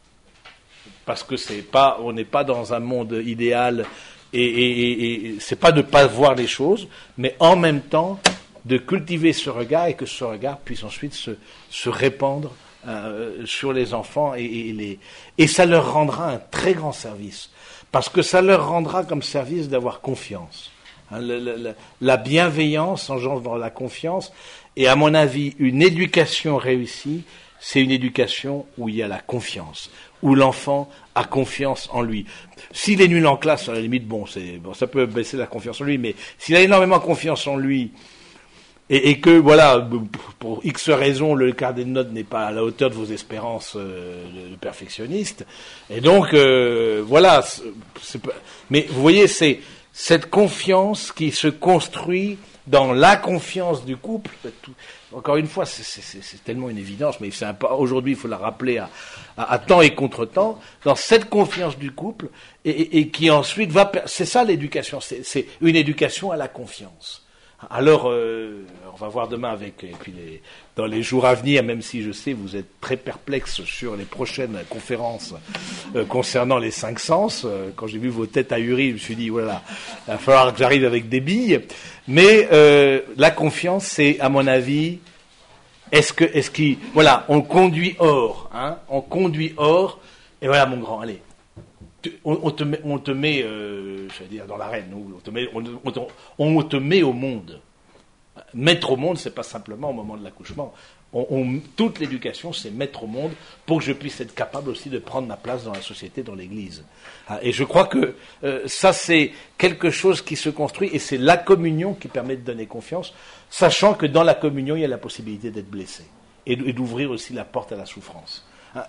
Speaker 1: parce que c'est pas, on n'est pas dans un monde idéal et, et, et, et c'est pas de pas voir les choses, mais en même temps de cultiver ce regard et que ce regard puisse ensuite se, se répandre Euh, sur les enfants et, et, les, et ça leur rendra un très grand service, parce que ça leur rendra comme service d'avoir confiance. Hein, le, le, la bienveillance engendre la confiance, et à mon avis, une éducation réussie, c'est une éducation où il y a la confiance, où l'enfant a confiance en lui. S'il est nul en classe, à la limite, bon, c'est, bon, ça peut baisser la confiance en lui, mais s'il a énormément confiance en lui, Et, et que, voilà, pour X raisons, le carnet de notes n'est pas à la hauteur de vos espérances euh, de, de perfectionniste. Et donc, euh, voilà. C'est, c'est pas, mais vous voyez, c'est cette confiance qui se construit dans la confiance du couple. Tout, encore une fois, c'est, c'est, c'est, c'est tellement une évidence, mais c'est un, aujourd'hui, il faut la rappeler à, à, à temps et contre-temps, dans cette confiance du couple, et, et, et qui ensuite va... C'est ça l'éducation, c'est, c'est une éducation à la confiance. Alors, euh, on va voir demain avec, et puis les, dans les jours à venir, même si je sais vous êtes très perplexe sur les prochaines conférences euh, concernant les cinq sens. Euh, quand j'ai vu vos têtes ahuries, je me suis dit, voilà, il va falloir que j'arrive avec des billes. Mais euh, la confiance, c'est, à mon avis, est-ce que, est-ce qu'il, voilà, on conduit hors, hein, on conduit hors, et voilà, mon grand, allez. On, on te met, on te met euh, je vais dire, dans l'arène, on te met, on, on, on te met au monde. Mettre au monde, c'est pas simplement au moment de l'accouchement. On, on, toute l'éducation, c'est mettre au monde pour que je puisse être capable aussi de prendre ma place dans la société, dans l'Église. Et je crois que euh, ça, c'est quelque chose qui se construit, et c'est la communion qui permet de donner confiance, sachant que dans la communion, il y a la possibilité d'être blessé et, et d'ouvrir aussi la porte à la souffrance.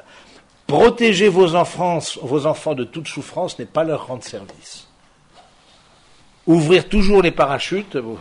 Speaker 1: Protéger vos enfants, vos enfants de toute souffrance n'est pas leur rendre service. Ouvrir toujours les parachutes, euh,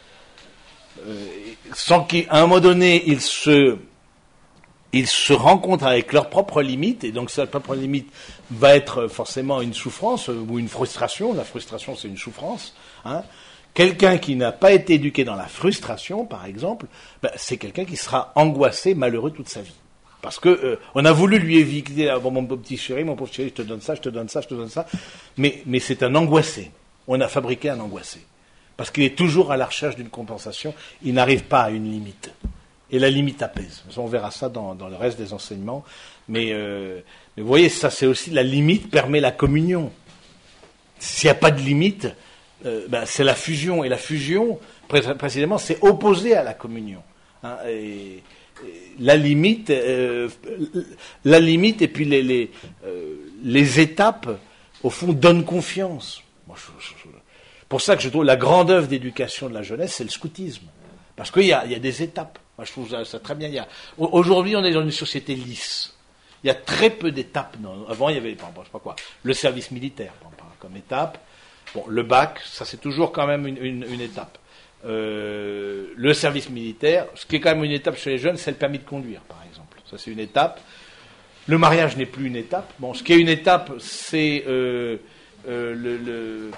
Speaker 1: sans qu'à un moment donné, ils se, ils se rencontrent avec leurs propres limites, et donc cette propre limite va être forcément une souffrance ou une frustration. La frustration, c'est une souffrance. Hein. Quelqu'un qui n'a pas été éduqué dans la frustration, par exemple, ben, c'est quelqu'un qui sera angoissé, malheureux toute sa vie. Parce que euh, on a voulu lui éviter, ah, bon, mon petit chéri, mon pauvre chéri, je te donne ça, je te donne ça, je te donne ça. Mais, mais c'est un angoissé. On a fabriqué un angoissé. Parce qu'il est toujours à la recherche d'une compensation. Il n'arrive pas à une limite. Et la limite apaise. On verra ça dans, dans le reste des enseignements. Mais, euh, mais vous voyez, ça c'est aussi, la limite permet la communion. S'il n'y a pas de limite, euh, ben, c'est la fusion. Et la fusion, pré- précisément, c'est opposé à la communion. Hein, et, La limite, euh, la limite et puis les, les, euh, les étapes, au fond, donnent confiance. Moi, je, je, je, pour ça que je trouve la grande œuvre d'éducation de la jeunesse, c'est le scoutisme. Parce qu'il y a, il y a des étapes. Moi, je trouve ça, ça très bien. Il y a, aujourd'hui, on est dans une société lisse. Il y a très peu d'étapes. Dans, avant, il y avait, je sais pas quoi, le service militaire, comme étape. Bon, le bac, ça c'est toujours quand même une, une, une étape. Euh, le service militaire, ce qui est quand même une étape chez les jeunes, c'est le permis de conduire, par exemple. Ça, c'est une étape. Le mariage n'est plus une étape. Bon, ce qui est une étape, c'est euh, euh, le, le,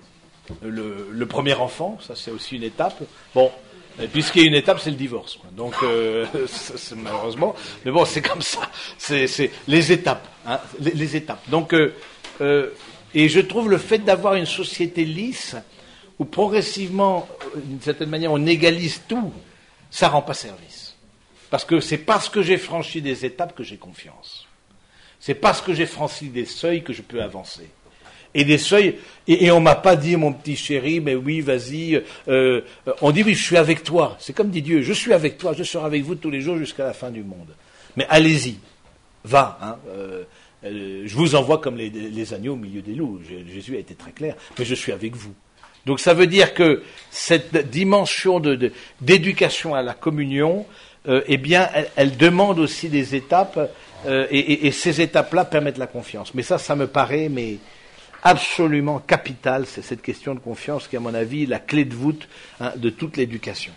Speaker 1: le, le premier enfant. Ça, c'est aussi une étape. Bon, et puis ce qui est une étape, c'est le divorce, quoi. Donc, euh, c'est, c'est, malheureusement, mais bon, c'est comme ça. C'est, c'est les étapes, hein, les, les étapes. Donc, euh, euh, et je trouve le fait d'avoir une société lisse, où progressivement, d'une certaine manière, on égalise tout, ça rend pas service. Parce que c'est parce que j'ai franchi des étapes que j'ai confiance. C'est parce que j'ai franchi des seuils que je peux avancer. Et des seuils, et, et on m'a pas dit, mon petit chéri, mais oui, vas-y, euh, on dit oui, je suis avec toi. C'est comme dit Dieu, je suis avec toi, je serai avec vous tous les jours jusqu'à la fin du monde. Mais allez-y, va, hein, euh, euh, je vous envoie comme les, les agneaux au milieu des loups. Jésus a été très clair, mais je suis avec vous. Donc ça veut dire que cette dimension de, de, d'éducation à la communion, euh, eh bien, elle, elle demande aussi des étapes, euh, et, et, et ces étapes-là permettent la confiance. Mais ça, ça me paraît mais absolument capital, c'est cette question de confiance qui est, à mon avis, la clé de voûte, hein, de toute l'éducation.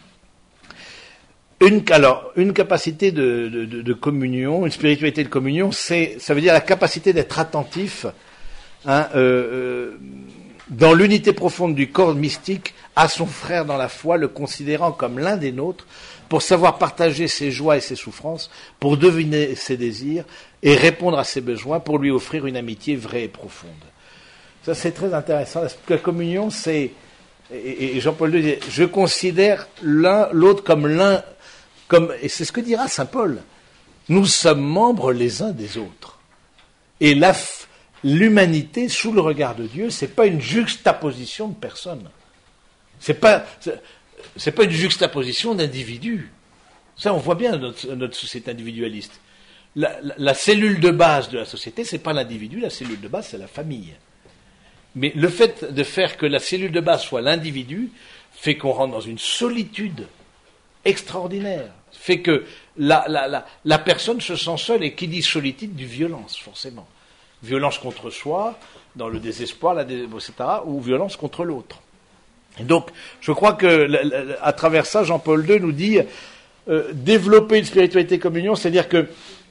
Speaker 1: Une, alors, une capacité de, de, de, de communion, une spiritualité de communion, c'est, ça veut dire la capacité d'être attentif, hein, euh, euh, dans l'unité profonde du corps mystique, à son frère dans la foi, le considérant comme l'un des nôtres, pour savoir partager ses joies et ses souffrances, pour deviner ses désirs et répondre à ses besoins, pour lui offrir une amitié vraie et profonde. Ça, c'est très intéressant. La communion, c'est, et, et Jean-Paul deux disait, je considère l'un, l'autre comme l'un, comme, et c'est ce que dira saint Paul, nous sommes membres les uns des autres. Et la L'humanité, sous le regard de Dieu, c'est pas une juxtaposition de personnes. C'est pas, c'est, c'est pas une juxtaposition d'individus. Ça, on voit bien notre, notre société individualiste. La, la, la cellule de base de la société, c'est pas l'individu, la cellule de base, c'est la famille. Mais le fait de faire que la cellule de base soit l'individu fait qu'on rentre dans une solitude extraordinaire. Fait que la, la, la, la personne se sent seule, et qui dit solitude, dit violence, forcément. Violence contre soi, dans le désespoir, la dé... et cetera, ou violence contre l'autre. Et donc, je crois que, à travers ça, Jean-Paul deux nous dit, euh, développer une spiritualité communion, c'est-à-dire que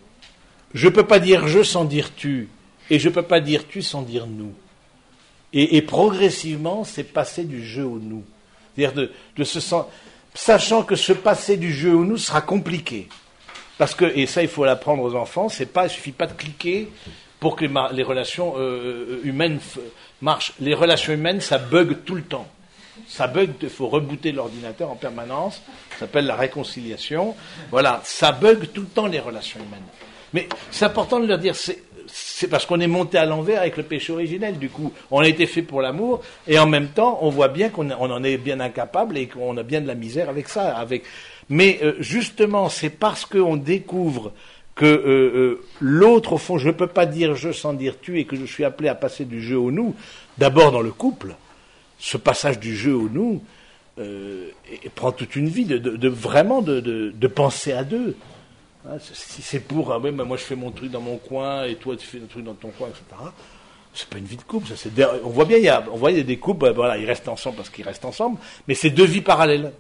Speaker 1: je ne peux pas dire je sans dire tu, et je ne peux pas dire tu sans dire nous. Et, et progressivement, c'est passer du je au nous. C'est-à-dire de, de se sens, sachant que ce passer du je au nous sera compliqué. Parce que, et ça, il faut l'apprendre aux enfants, c'est pas, il suffit pas de cliquer pour que les, mar- les relations euh, humaines f- marchent. Les relations humaines, ça bug tout le temps. Ça bug, il faut rebooter l'ordinateur en permanence, ça s'appelle la réconciliation. Voilà, ça bug tout le temps les relations humaines. Mais c'est important de leur dire, c'est, c'est parce qu'on est monté à l'envers avec le péché originel, du coup. On a été fait pour l'amour, et en même temps, on voit bien qu'on on en est bien incapable et qu'on a bien de la misère avec ça. Avec... Mais euh, justement, c'est parce qu'on découvre que euh, euh, l'autre, au fond, je ne peux pas dire je sans dire tu, et que je suis appelé à passer du je au nous, d'abord dans le couple, ce passage du je au nous euh, et, et prend toute une vie de, de, de vraiment de, de, de penser à deux. Hein, si c'est pour, ah ouais, bah moi je fais mon truc dans mon coin et toi tu fais ton truc dans ton coin, et cetera. C'est pas une vie de couple. Ça, c'est, on voit bien, il y a, on voit il y a des couples, bah, voilà, ils restent ensemble parce qu'ils restent ensemble, mais c'est deux vies parallèles.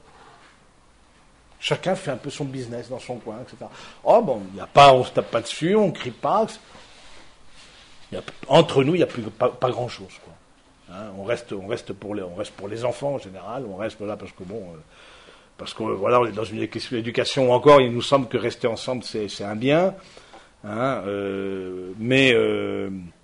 Speaker 1: Chacun fait un peu son business dans son coin, et cetera. Oh bon, il y a pas, on se tape pas dessus, on crie pas. Y a, entre nous, il y a plus, pas, pas grand chose, quoi. Hein, on reste, on reste pour les, on reste pour les enfants en général. On reste là parce que bon, euh, parce que voilà, on est dans une éducation encore, il nous semble que rester ensemble, c'est, c'est un bien, hein, euh, mais euh,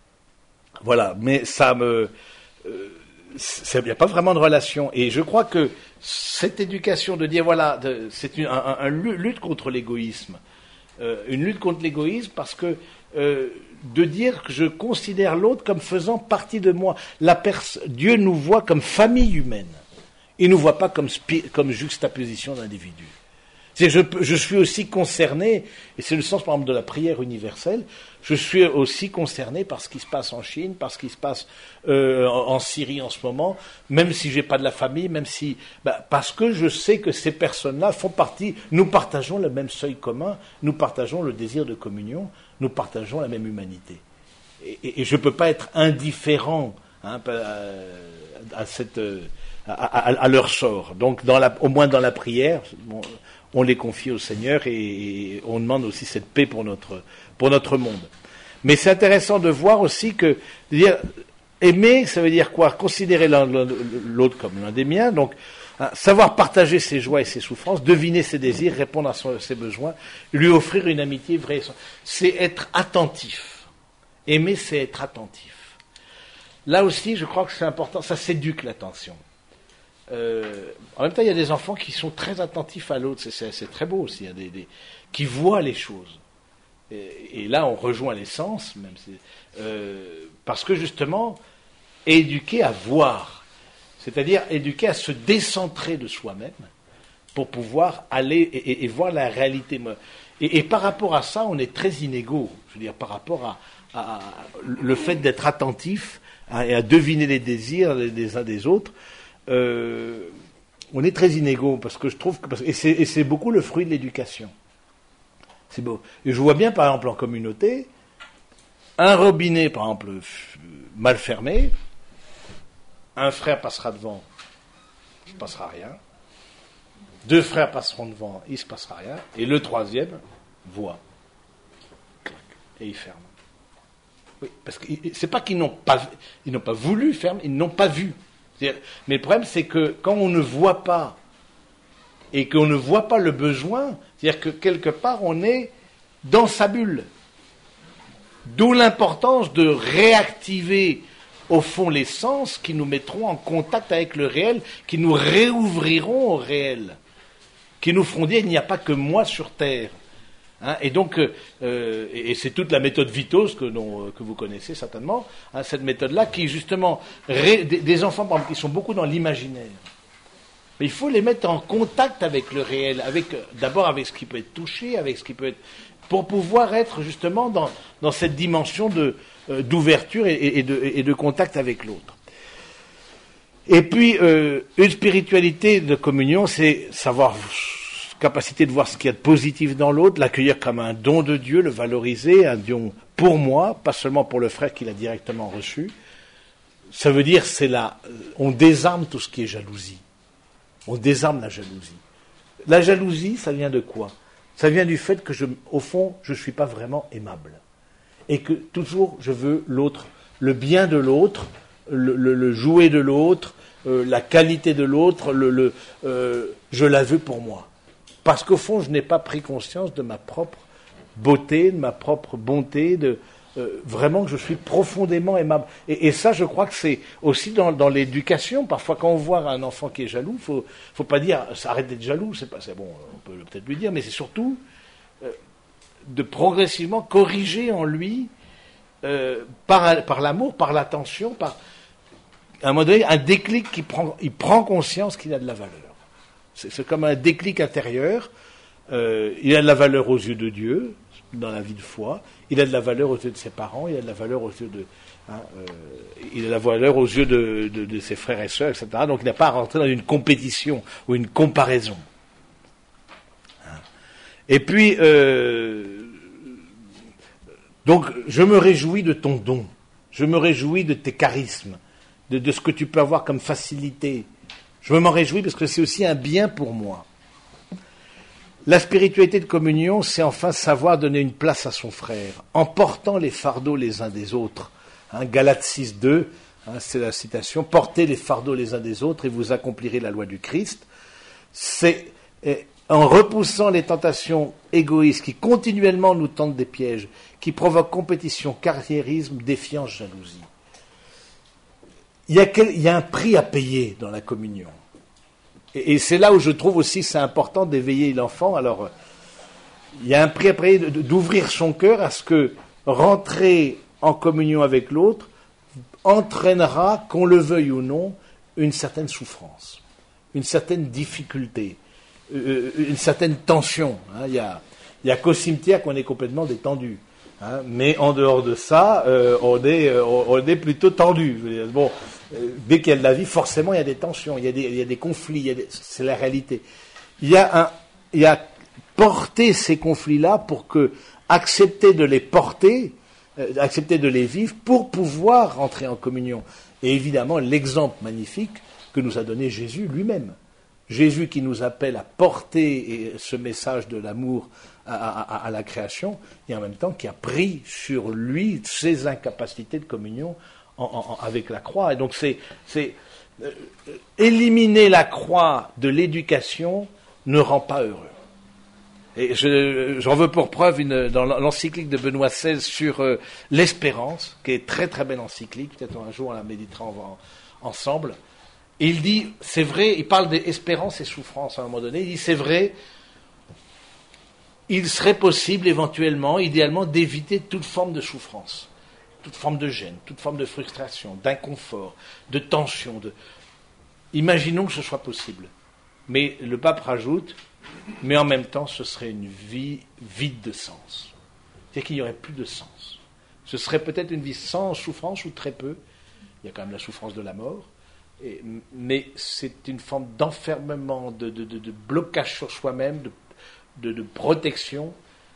Speaker 1: voilà, mais ça me, euh, il n'y a pas vraiment de relation, et je crois que cette éducation de dire voilà, de, c'est une un, un lutte contre l'égoïsme, euh, une lutte contre l'égoïsme, parce que euh, de dire que je considère l'autre comme faisant partie de moi, la pers- Dieu nous voit comme famille humaine. Il ne nous voit pas comme, spi- comme juxtaposition d'individus. C'est, je, je suis aussi concerné, et c'est le sens par exemple de la prière universelle, je suis aussi concerné par ce qui se passe en Chine, par ce qui se passe euh, en, en Syrie en ce moment, même si j'ai pas de la famille, même si, bah, parce que je sais que ces personnes-là font partie, nous partageons le même seuil commun, nous partageons le désir de communion, nous partageons la même humanité. Et, et, et je ne peux pas être indifférent hein, à, à cette... À, à, à leur sort. Donc, dans la, au moins dans la prière, bon, on les confie au Seigneur et, et on demande aussi cette paix pour notre, pour notre monde. Mais c'est intéressant de voir aussi que, de dire, aimer, ça veut dire quoi? Considérer l'un, l'autre comme l'un des miens, donc hein, savoir partager ses joies et ses souffrances, deviner ses désirs, répondre à son, ses besoins, lui offrir une amitié vraie. C'est être attentif. Aimer, c'est être attentif. Là aussi, je crois que c'est important, ça s'éduque l'attention. Euh, en même temps, il y a des enfants qui sont très attentifs à l'autre, c'est, c'est, c'est très beau aussi, il y a des, des, qui voient les choses. Et, et là, on rejoint l'essence, même, c'est, euh, parce que justement, éduquer à voir, c'est-à-dire éduquer à se décentrer de soi-même pour pouvoir aller et, et, et voir la réalité. Et, et par rapport à ça, on est très inégaux. Je veux dire, par rapport à, à, à le fait d'être attentif à, et à deviner les désirs des uns des autres. Euh, on est très inégaux parce que je trouve que et c'est, et c'est beaucoup le fruit de l'éducation. C'est beau. Et je vois bien par exemple en communauté un robinet par exemple mal fermé, un frère passera devant, il ne se passera rien. Deux frères passeront devant, il ne se passera rien. Et le troisième voit et il ferme. Oui, parce que c'est pas qu'ils n'ont pas ils n'ont pas voulu fermer, ils n'ont pas vu. C'est-à-dire, mais le problème, c'est que quand on ne voit pas, et qu'on ne voit pas le besoin, c'est-à-dire que quelque part, on est dans sa bulle. D'où l'importance de réactiver, au fond, les sens qui nous mettront en contact avec le réel, qui nous réouvriront au réel, qui nous feront dire, il n'y a pas que moi sur Terre. Hein, et donc, euh, et c'est toute la méthode Vitos que, dont, que vous connaissez certainement, hein, cette méthode-là qui justement, ré, des, des enfants par exemple, qui sont beaucoup dans l'imaginaire, mais il faut les mettre en contact avec le réel, avec d'abord avec ce qui peut être touché, avec ce qui peut être, pour pouvoir être justement dans, dans cette dimension de, euh, d'ouverture et, et, de, et de contact avec l'autre. Et puis, euh, une spiritualité de communion, c'est savoir capacité de voir ce qu'il y a de positif dans l'autre, l'accueillir comme un don de Dieu, le valoriser, un don pour moi, pas seulement pour le frère qui l'a directement reçu. Ça veut dire, c'est là, on désarme tout ce qui est jalousie. On désarme la jalousie. La jalousie, ça vient de quoi? Ça vient du fait que, je, au fond, je ne suis pas vraiment aimable. Et que toujours, je veux l'autre, le bien de l'autre, le, le, le jouet de l'autre, euh, la qualité de l'autre, le, le, euh, je la veux pour moi. Parce qu'au fond, je n'ai pas pris conscience de ma propre beauté, de ma propre bonté, de euh, vraiment que je suis profondément aimable. Et, et ça, je crois que c'est aussi dans, dans l'éducation. Parfois, quand on voit un enfant qui est jaloux, il faut, faut pas dire « arrête d'être jaloux », c'est pas, c'est bon, on peut peut-être lui dire, mais c'est surtout euh, de progressivement corriger en lui, euh, par, par l'amour, par l'attention, par à un moment donné, un déclic qui prend, il prend conscience qu'il a de la valeur. C'est, c'est comme un déclic intérieur. Euh, il a de la valeur aux yeux de Dieu, dans la vie de foi. Il a de la valeur aux yeux de ses parents. Il a de la valeur aux yeux de, hein, euh, il a de la valeur aux yeux de, de, de ses frères et sœurs, et cetera. Donc il n'a pas à rentrer dans une compétition ou une comparaison. Hein. Et puis, euh, donc, je me réjouis de ton don. Je me réjouis de tes charismes, de, de ce que tu peux avoir comme facilité. Je m'en réjouis parce que c'est aussi un bien pour moi. La spiritualité de communion, c'est enfin savoir donner une place à son frère, en portant les fardeaux les uns des autres. Hein, Galates six deux, hein, c'est la citation, « Portez les fardeaux les uns des autres et vous accomplirez la loi du Christ ». C'est et en repoussant les tentations égoïstes qui continuellement nous tendent des pièges, qui provoquent compétition, carriérisme, défiance, jalousie. Il y a, quel, il y a un prix à payer dans la communion. Et, et c'est là où je trouve aussi c'est important d'éveiller l'enfant. Alors, il y a un prix à payer d'ouvrir son cœur à ce que rentrer en communion avec l'autre entraînera, qu'on le veuille ou non, une certaine souffrance, une certaine difficulté, euh, une certaine tension. Hein. Il y a, il y a qu'au cimetière qu'on est complètement détendu. Hein. Mais en dehors de ça, euh, on, est, euh, on est plutôt tendu. Je veux dire, bon, euh, dès qu'il y a de la vie, forcément, il y a des tensions, il y a des, il y a des conflits, il y a des, c'est la réalité. Il y a un, il y a porter ces conflits-là pour que, accepter de les porter, euh, accepter de les vivre pour pouvoir rentrer en communion. Et évidemment, l'exemple magnifique que nous a donné Jésus lui-même. Jésus qui nous appelle à porter ce message de l'amour à, à, à la création, et en même temps qui a pris sur lui ses incapacités de communion en, en, avec la croix. Et donc c'est, c'est euh, éliminer la croix de l'éducation ne rend pas heureux. Et je, j'en veux pour preuve une, dans l'encyclique de Benoît seize sur euh, l'espérance, qui est très très belle encyclique, peut-être un jour on la méditera en, en, ensemble. Et il dit, c'est vrai, il parle d'espérance et souffrance à un moment donné, il dit, c'est vrai, il serait possible éventuellement, idéalement, d'éviter toute forme de souffrance, toute forme de gêne, toute forme de frustration, d'inconfort, de tension. De... Imaginons que ce soit possible. Mais le pape rajoute, mais en même temps, ce serait une vie vide de sens. C'est-à-dire qu'il n'y aurait plus de sens. Ce serait peut-être une vie sans souffrance ou très peu. Il y a quand même la souffrance de la mort. Et, mais c'est une forme d'enfermement, de, de, de, de blocage sur soi-même, de, de, de protection.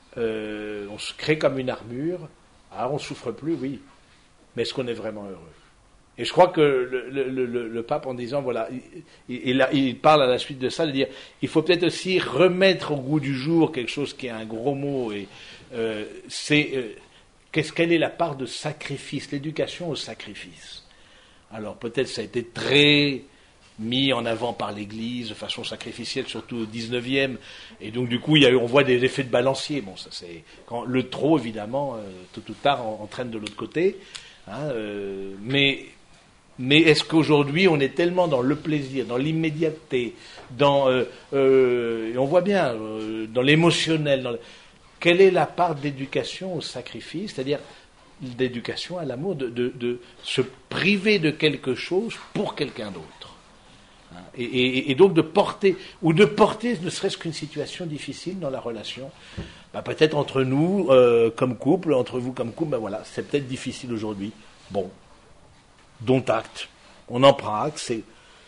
Speaker 1: Euh, on se crée comme une armure. Alors on ne souffre plus, oui. Mais est-ce qu'on est vraiment heureux ? Et je crois que le, le, le, le pape, en disant, voilà, il, il, il parle à la suite de ça, de dire, il faut peut-être aussi remettre au goût du jour quelque chose qui est un gros mot, et euh, c'est, euh, qu'est-ce, quelle est la part de sacrifice, l'éducation au sacrifice. Alors peut-être ça a été très mis en avant par l'Église de façon sacrificielle, surtout au dix-neuvième, et donc du coup il y a eu, on voit des effets de balancier. Bon, ça c'est quand le trop évidemment, euh, tôt ou tard, entraîne de l'autre côté. Hein, euh, mais mais est-ce qu'aujourd'hui on est tellement dans le plaisir, dans l'immédiateté, dans euh, euh, et on voit bien euh, dans l'émotionnel, dans le... quelle est la part d'éducation au sacrifice, c'est-à-dire d'éducation à l'amour, de, de, de se priver de quelque chose pour quelqu'un d'autre. Et, et, et donc de porter, ou de porter ne serait-ce qu'une situation difficile dans la relation. Ben peut-être entre nous, euh, comme couple, entre vous comme couple, ben voilà, c'est peut-être difficile aujourd'hui. Bon, dont acte. On en prend acte, c'est...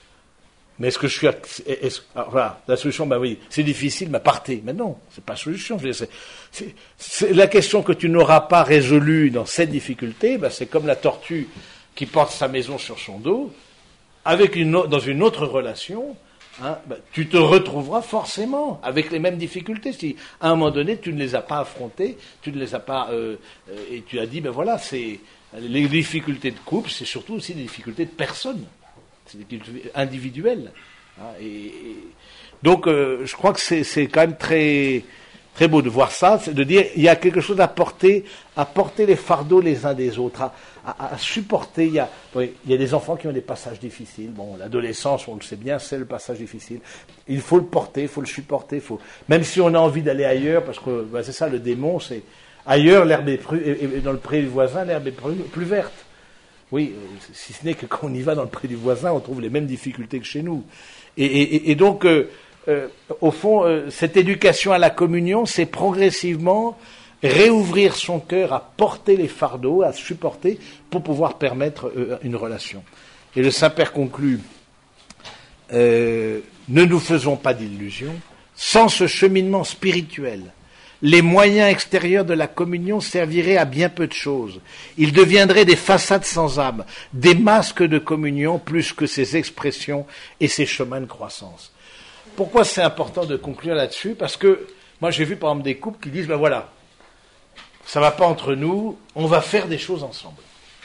Speaker 1: Mais est-ce que je suis... Est-ce, alors, voilà, la solution, ben oui, c'est difficile, mais partez. Mais non, c'est pas la solution. Je veux dire, c'est, c'est, c'est la question que tu n'auras pas résolue dans cette difficulté, ben c'est comme la tortue qui porte sa maison sur son dos, avec une, dans une autre relation, hein, ben, tu te retrouveras forcément avec les mêmes difficultés. Si à un moment donné, tu ne les as pas affrontées, tu ne les as pas... Euh, et tu as dit, ben voilà, c'est les difficultés de couple, c'est surtout aussi des difficultés de personne. C'est des difficultés individuelles. Hein, et, et, donc, euh, je crois que c'est, c'est quand même très, très beau de voir ça, c'est de dire il y a quelque chose à porter, à porter les fardeaux les uns des autres, à, à, à supporter. Il y, a, oui, il y a des enfants qui ont des passages difficiles. Bon, l'adolescence, on le sait bien, c'est le passage difficile. Il faut le porter, il faut le supporter. Faut, même si on a envie d'aller ailleurs, parce que ben, c'est ça le démon, c'est ailleurs l'herbe est plus, et, et dans le pré du voisin, l'herbe est plus, plus verte. Oui, si ce n'est que quand on y va dans le pré du voisin, on trouve les mêmes difficultés que chez nous. Et, et, et donc, euh, euh, au fond, euh, cette éducation à la communion, c'est progressivement réouvrir son cœur à porter les fardeaux, à supporter, pour pouvoir permettre euh, une relation. Et le Saint-Père conclut, euh, ne nous faisons pas d'illusions, sans ce cheminement spirituel, les moyens extérieurs de la communion serviraient à bien peu de choses. Ils deviendraient des façades sans âme, des masques de communion plus que ces expressions et ces chemins de croissance. Pourquoi c'est important de conclure là-dessus ? Parce que moi j'ai vu par exemple des couples qui disent, ben voilà, ça ne va pas entre nous, on va faire des choses ensemble.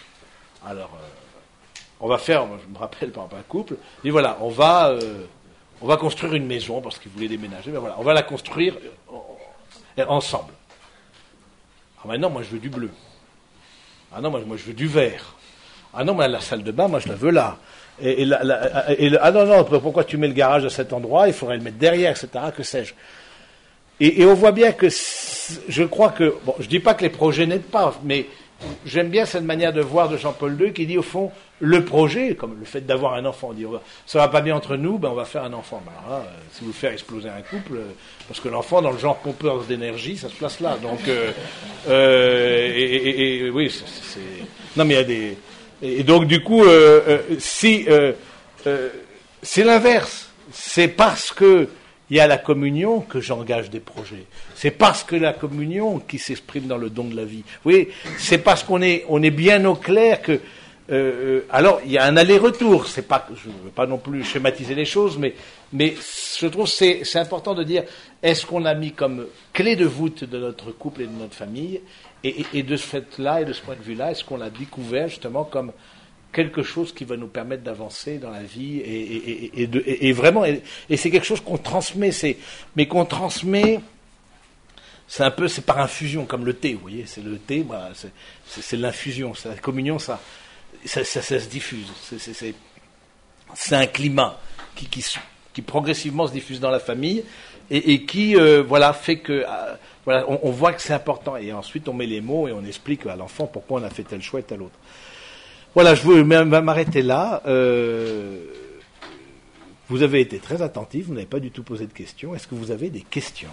Speaker 1: Alors, euh, on va faire, moi je me rappelle par exemple un couple, il dit voilà, on va, euh, on va construire une maison parce qu'il voulait déménager, mais voilà, on va la construire euh, ensemble. Ah maintenant, moi je veux du bleu. Ah non, moi, moi je veux du vert. Ah non, mais la salle de bain, moi je la veux là. Et, et, la, la, et le, ah non, non, pourquoi tu mets le garage à cet endroit? Il faudrait le mettre derrière, et cetera. Que sais-je. Et, et on voit bien que, je crois que, bon, je dis pas que les projets n'aident pas, mais j'aime bien cette manière de voir de Jean-Paul deux qui dit au fond, le projet, comme le fait d'avoir un enfant, on dit ça va pas bien entre nous, ben on va faire un enfant. Ben alors là, si vous faire exploser un couple, parce que l'enfant dans le genre pompeur d'énergie, ça se place là. Donc, euh, euh, et, et, et oui, c'est, c'est, non mais il y a des, et donc du coup, euh, euh, si euh, euh, c'est l'inverse, c'est parce que il y a la communion que j'engage des projets. C'est parce que la communion qui s'exprime dans le don de la vie. Vous voyez, c'est parce qu'on est, on est bien au clair que... Euh, alors, il y a un aller-retour. C'est pas, je ne veux pas non plus schématiser les choses, mais, mais je trouve que c'est, c'est important de dire, est-ce qu'on a mis comme clé de voûte de notre couple et de notre famille, et, et, et de ce fait-là, et de ce point de vue-là, est-ce qu'on l'a découvert justement comme quelque chose qui va nous permettre d'avancer dans la vie et, et, et, et, de, et, et vraiment et, et c'est quelque chose qu'on transmet c'est mais qu'on transmet c'est un peu c'est par infusion comme le thé, vous voyez, c'est le thé, bah, c'est, c'est, c'est l'infusion, c'est la communion, ça ça, ça, ça se diffuse, c'est, c'est, c'est, c'est un climat qui, qui, qui progressivement se diffuse dans la famille et, et qui euh, voilà fait que euh, voilà on, on voit que c'est important et ensuite on met les mots et on explique à l'enfant pourquoi on a fait tel choix et tel autre. Voilà, je veux m'arrêter là. Euh, vous avez été très attentifs, vous n'avez pas du tout posé de questions. Est-ce que vous avez des questions?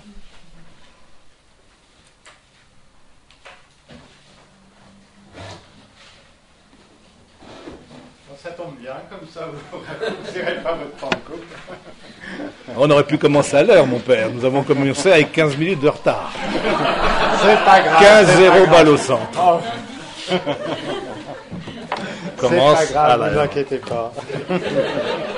Speaker 2: Ça tombe bien, comme ça vous ne n'irez pas votre temps de couple.
Speaker 1: On aurait pu commencer à l'heure, mon père. Nous avons commencé avec quinze minutes de retard.
Speaker 2: C'est pas grave.
Speaker 1: quinze zéro balle au centre.
Speaker 2: Oh.
Speaker 1: Commence
Speaker 2: C'est pas grave,
Speaker 1: à
Speaker 2: ne vous inquiétez pas.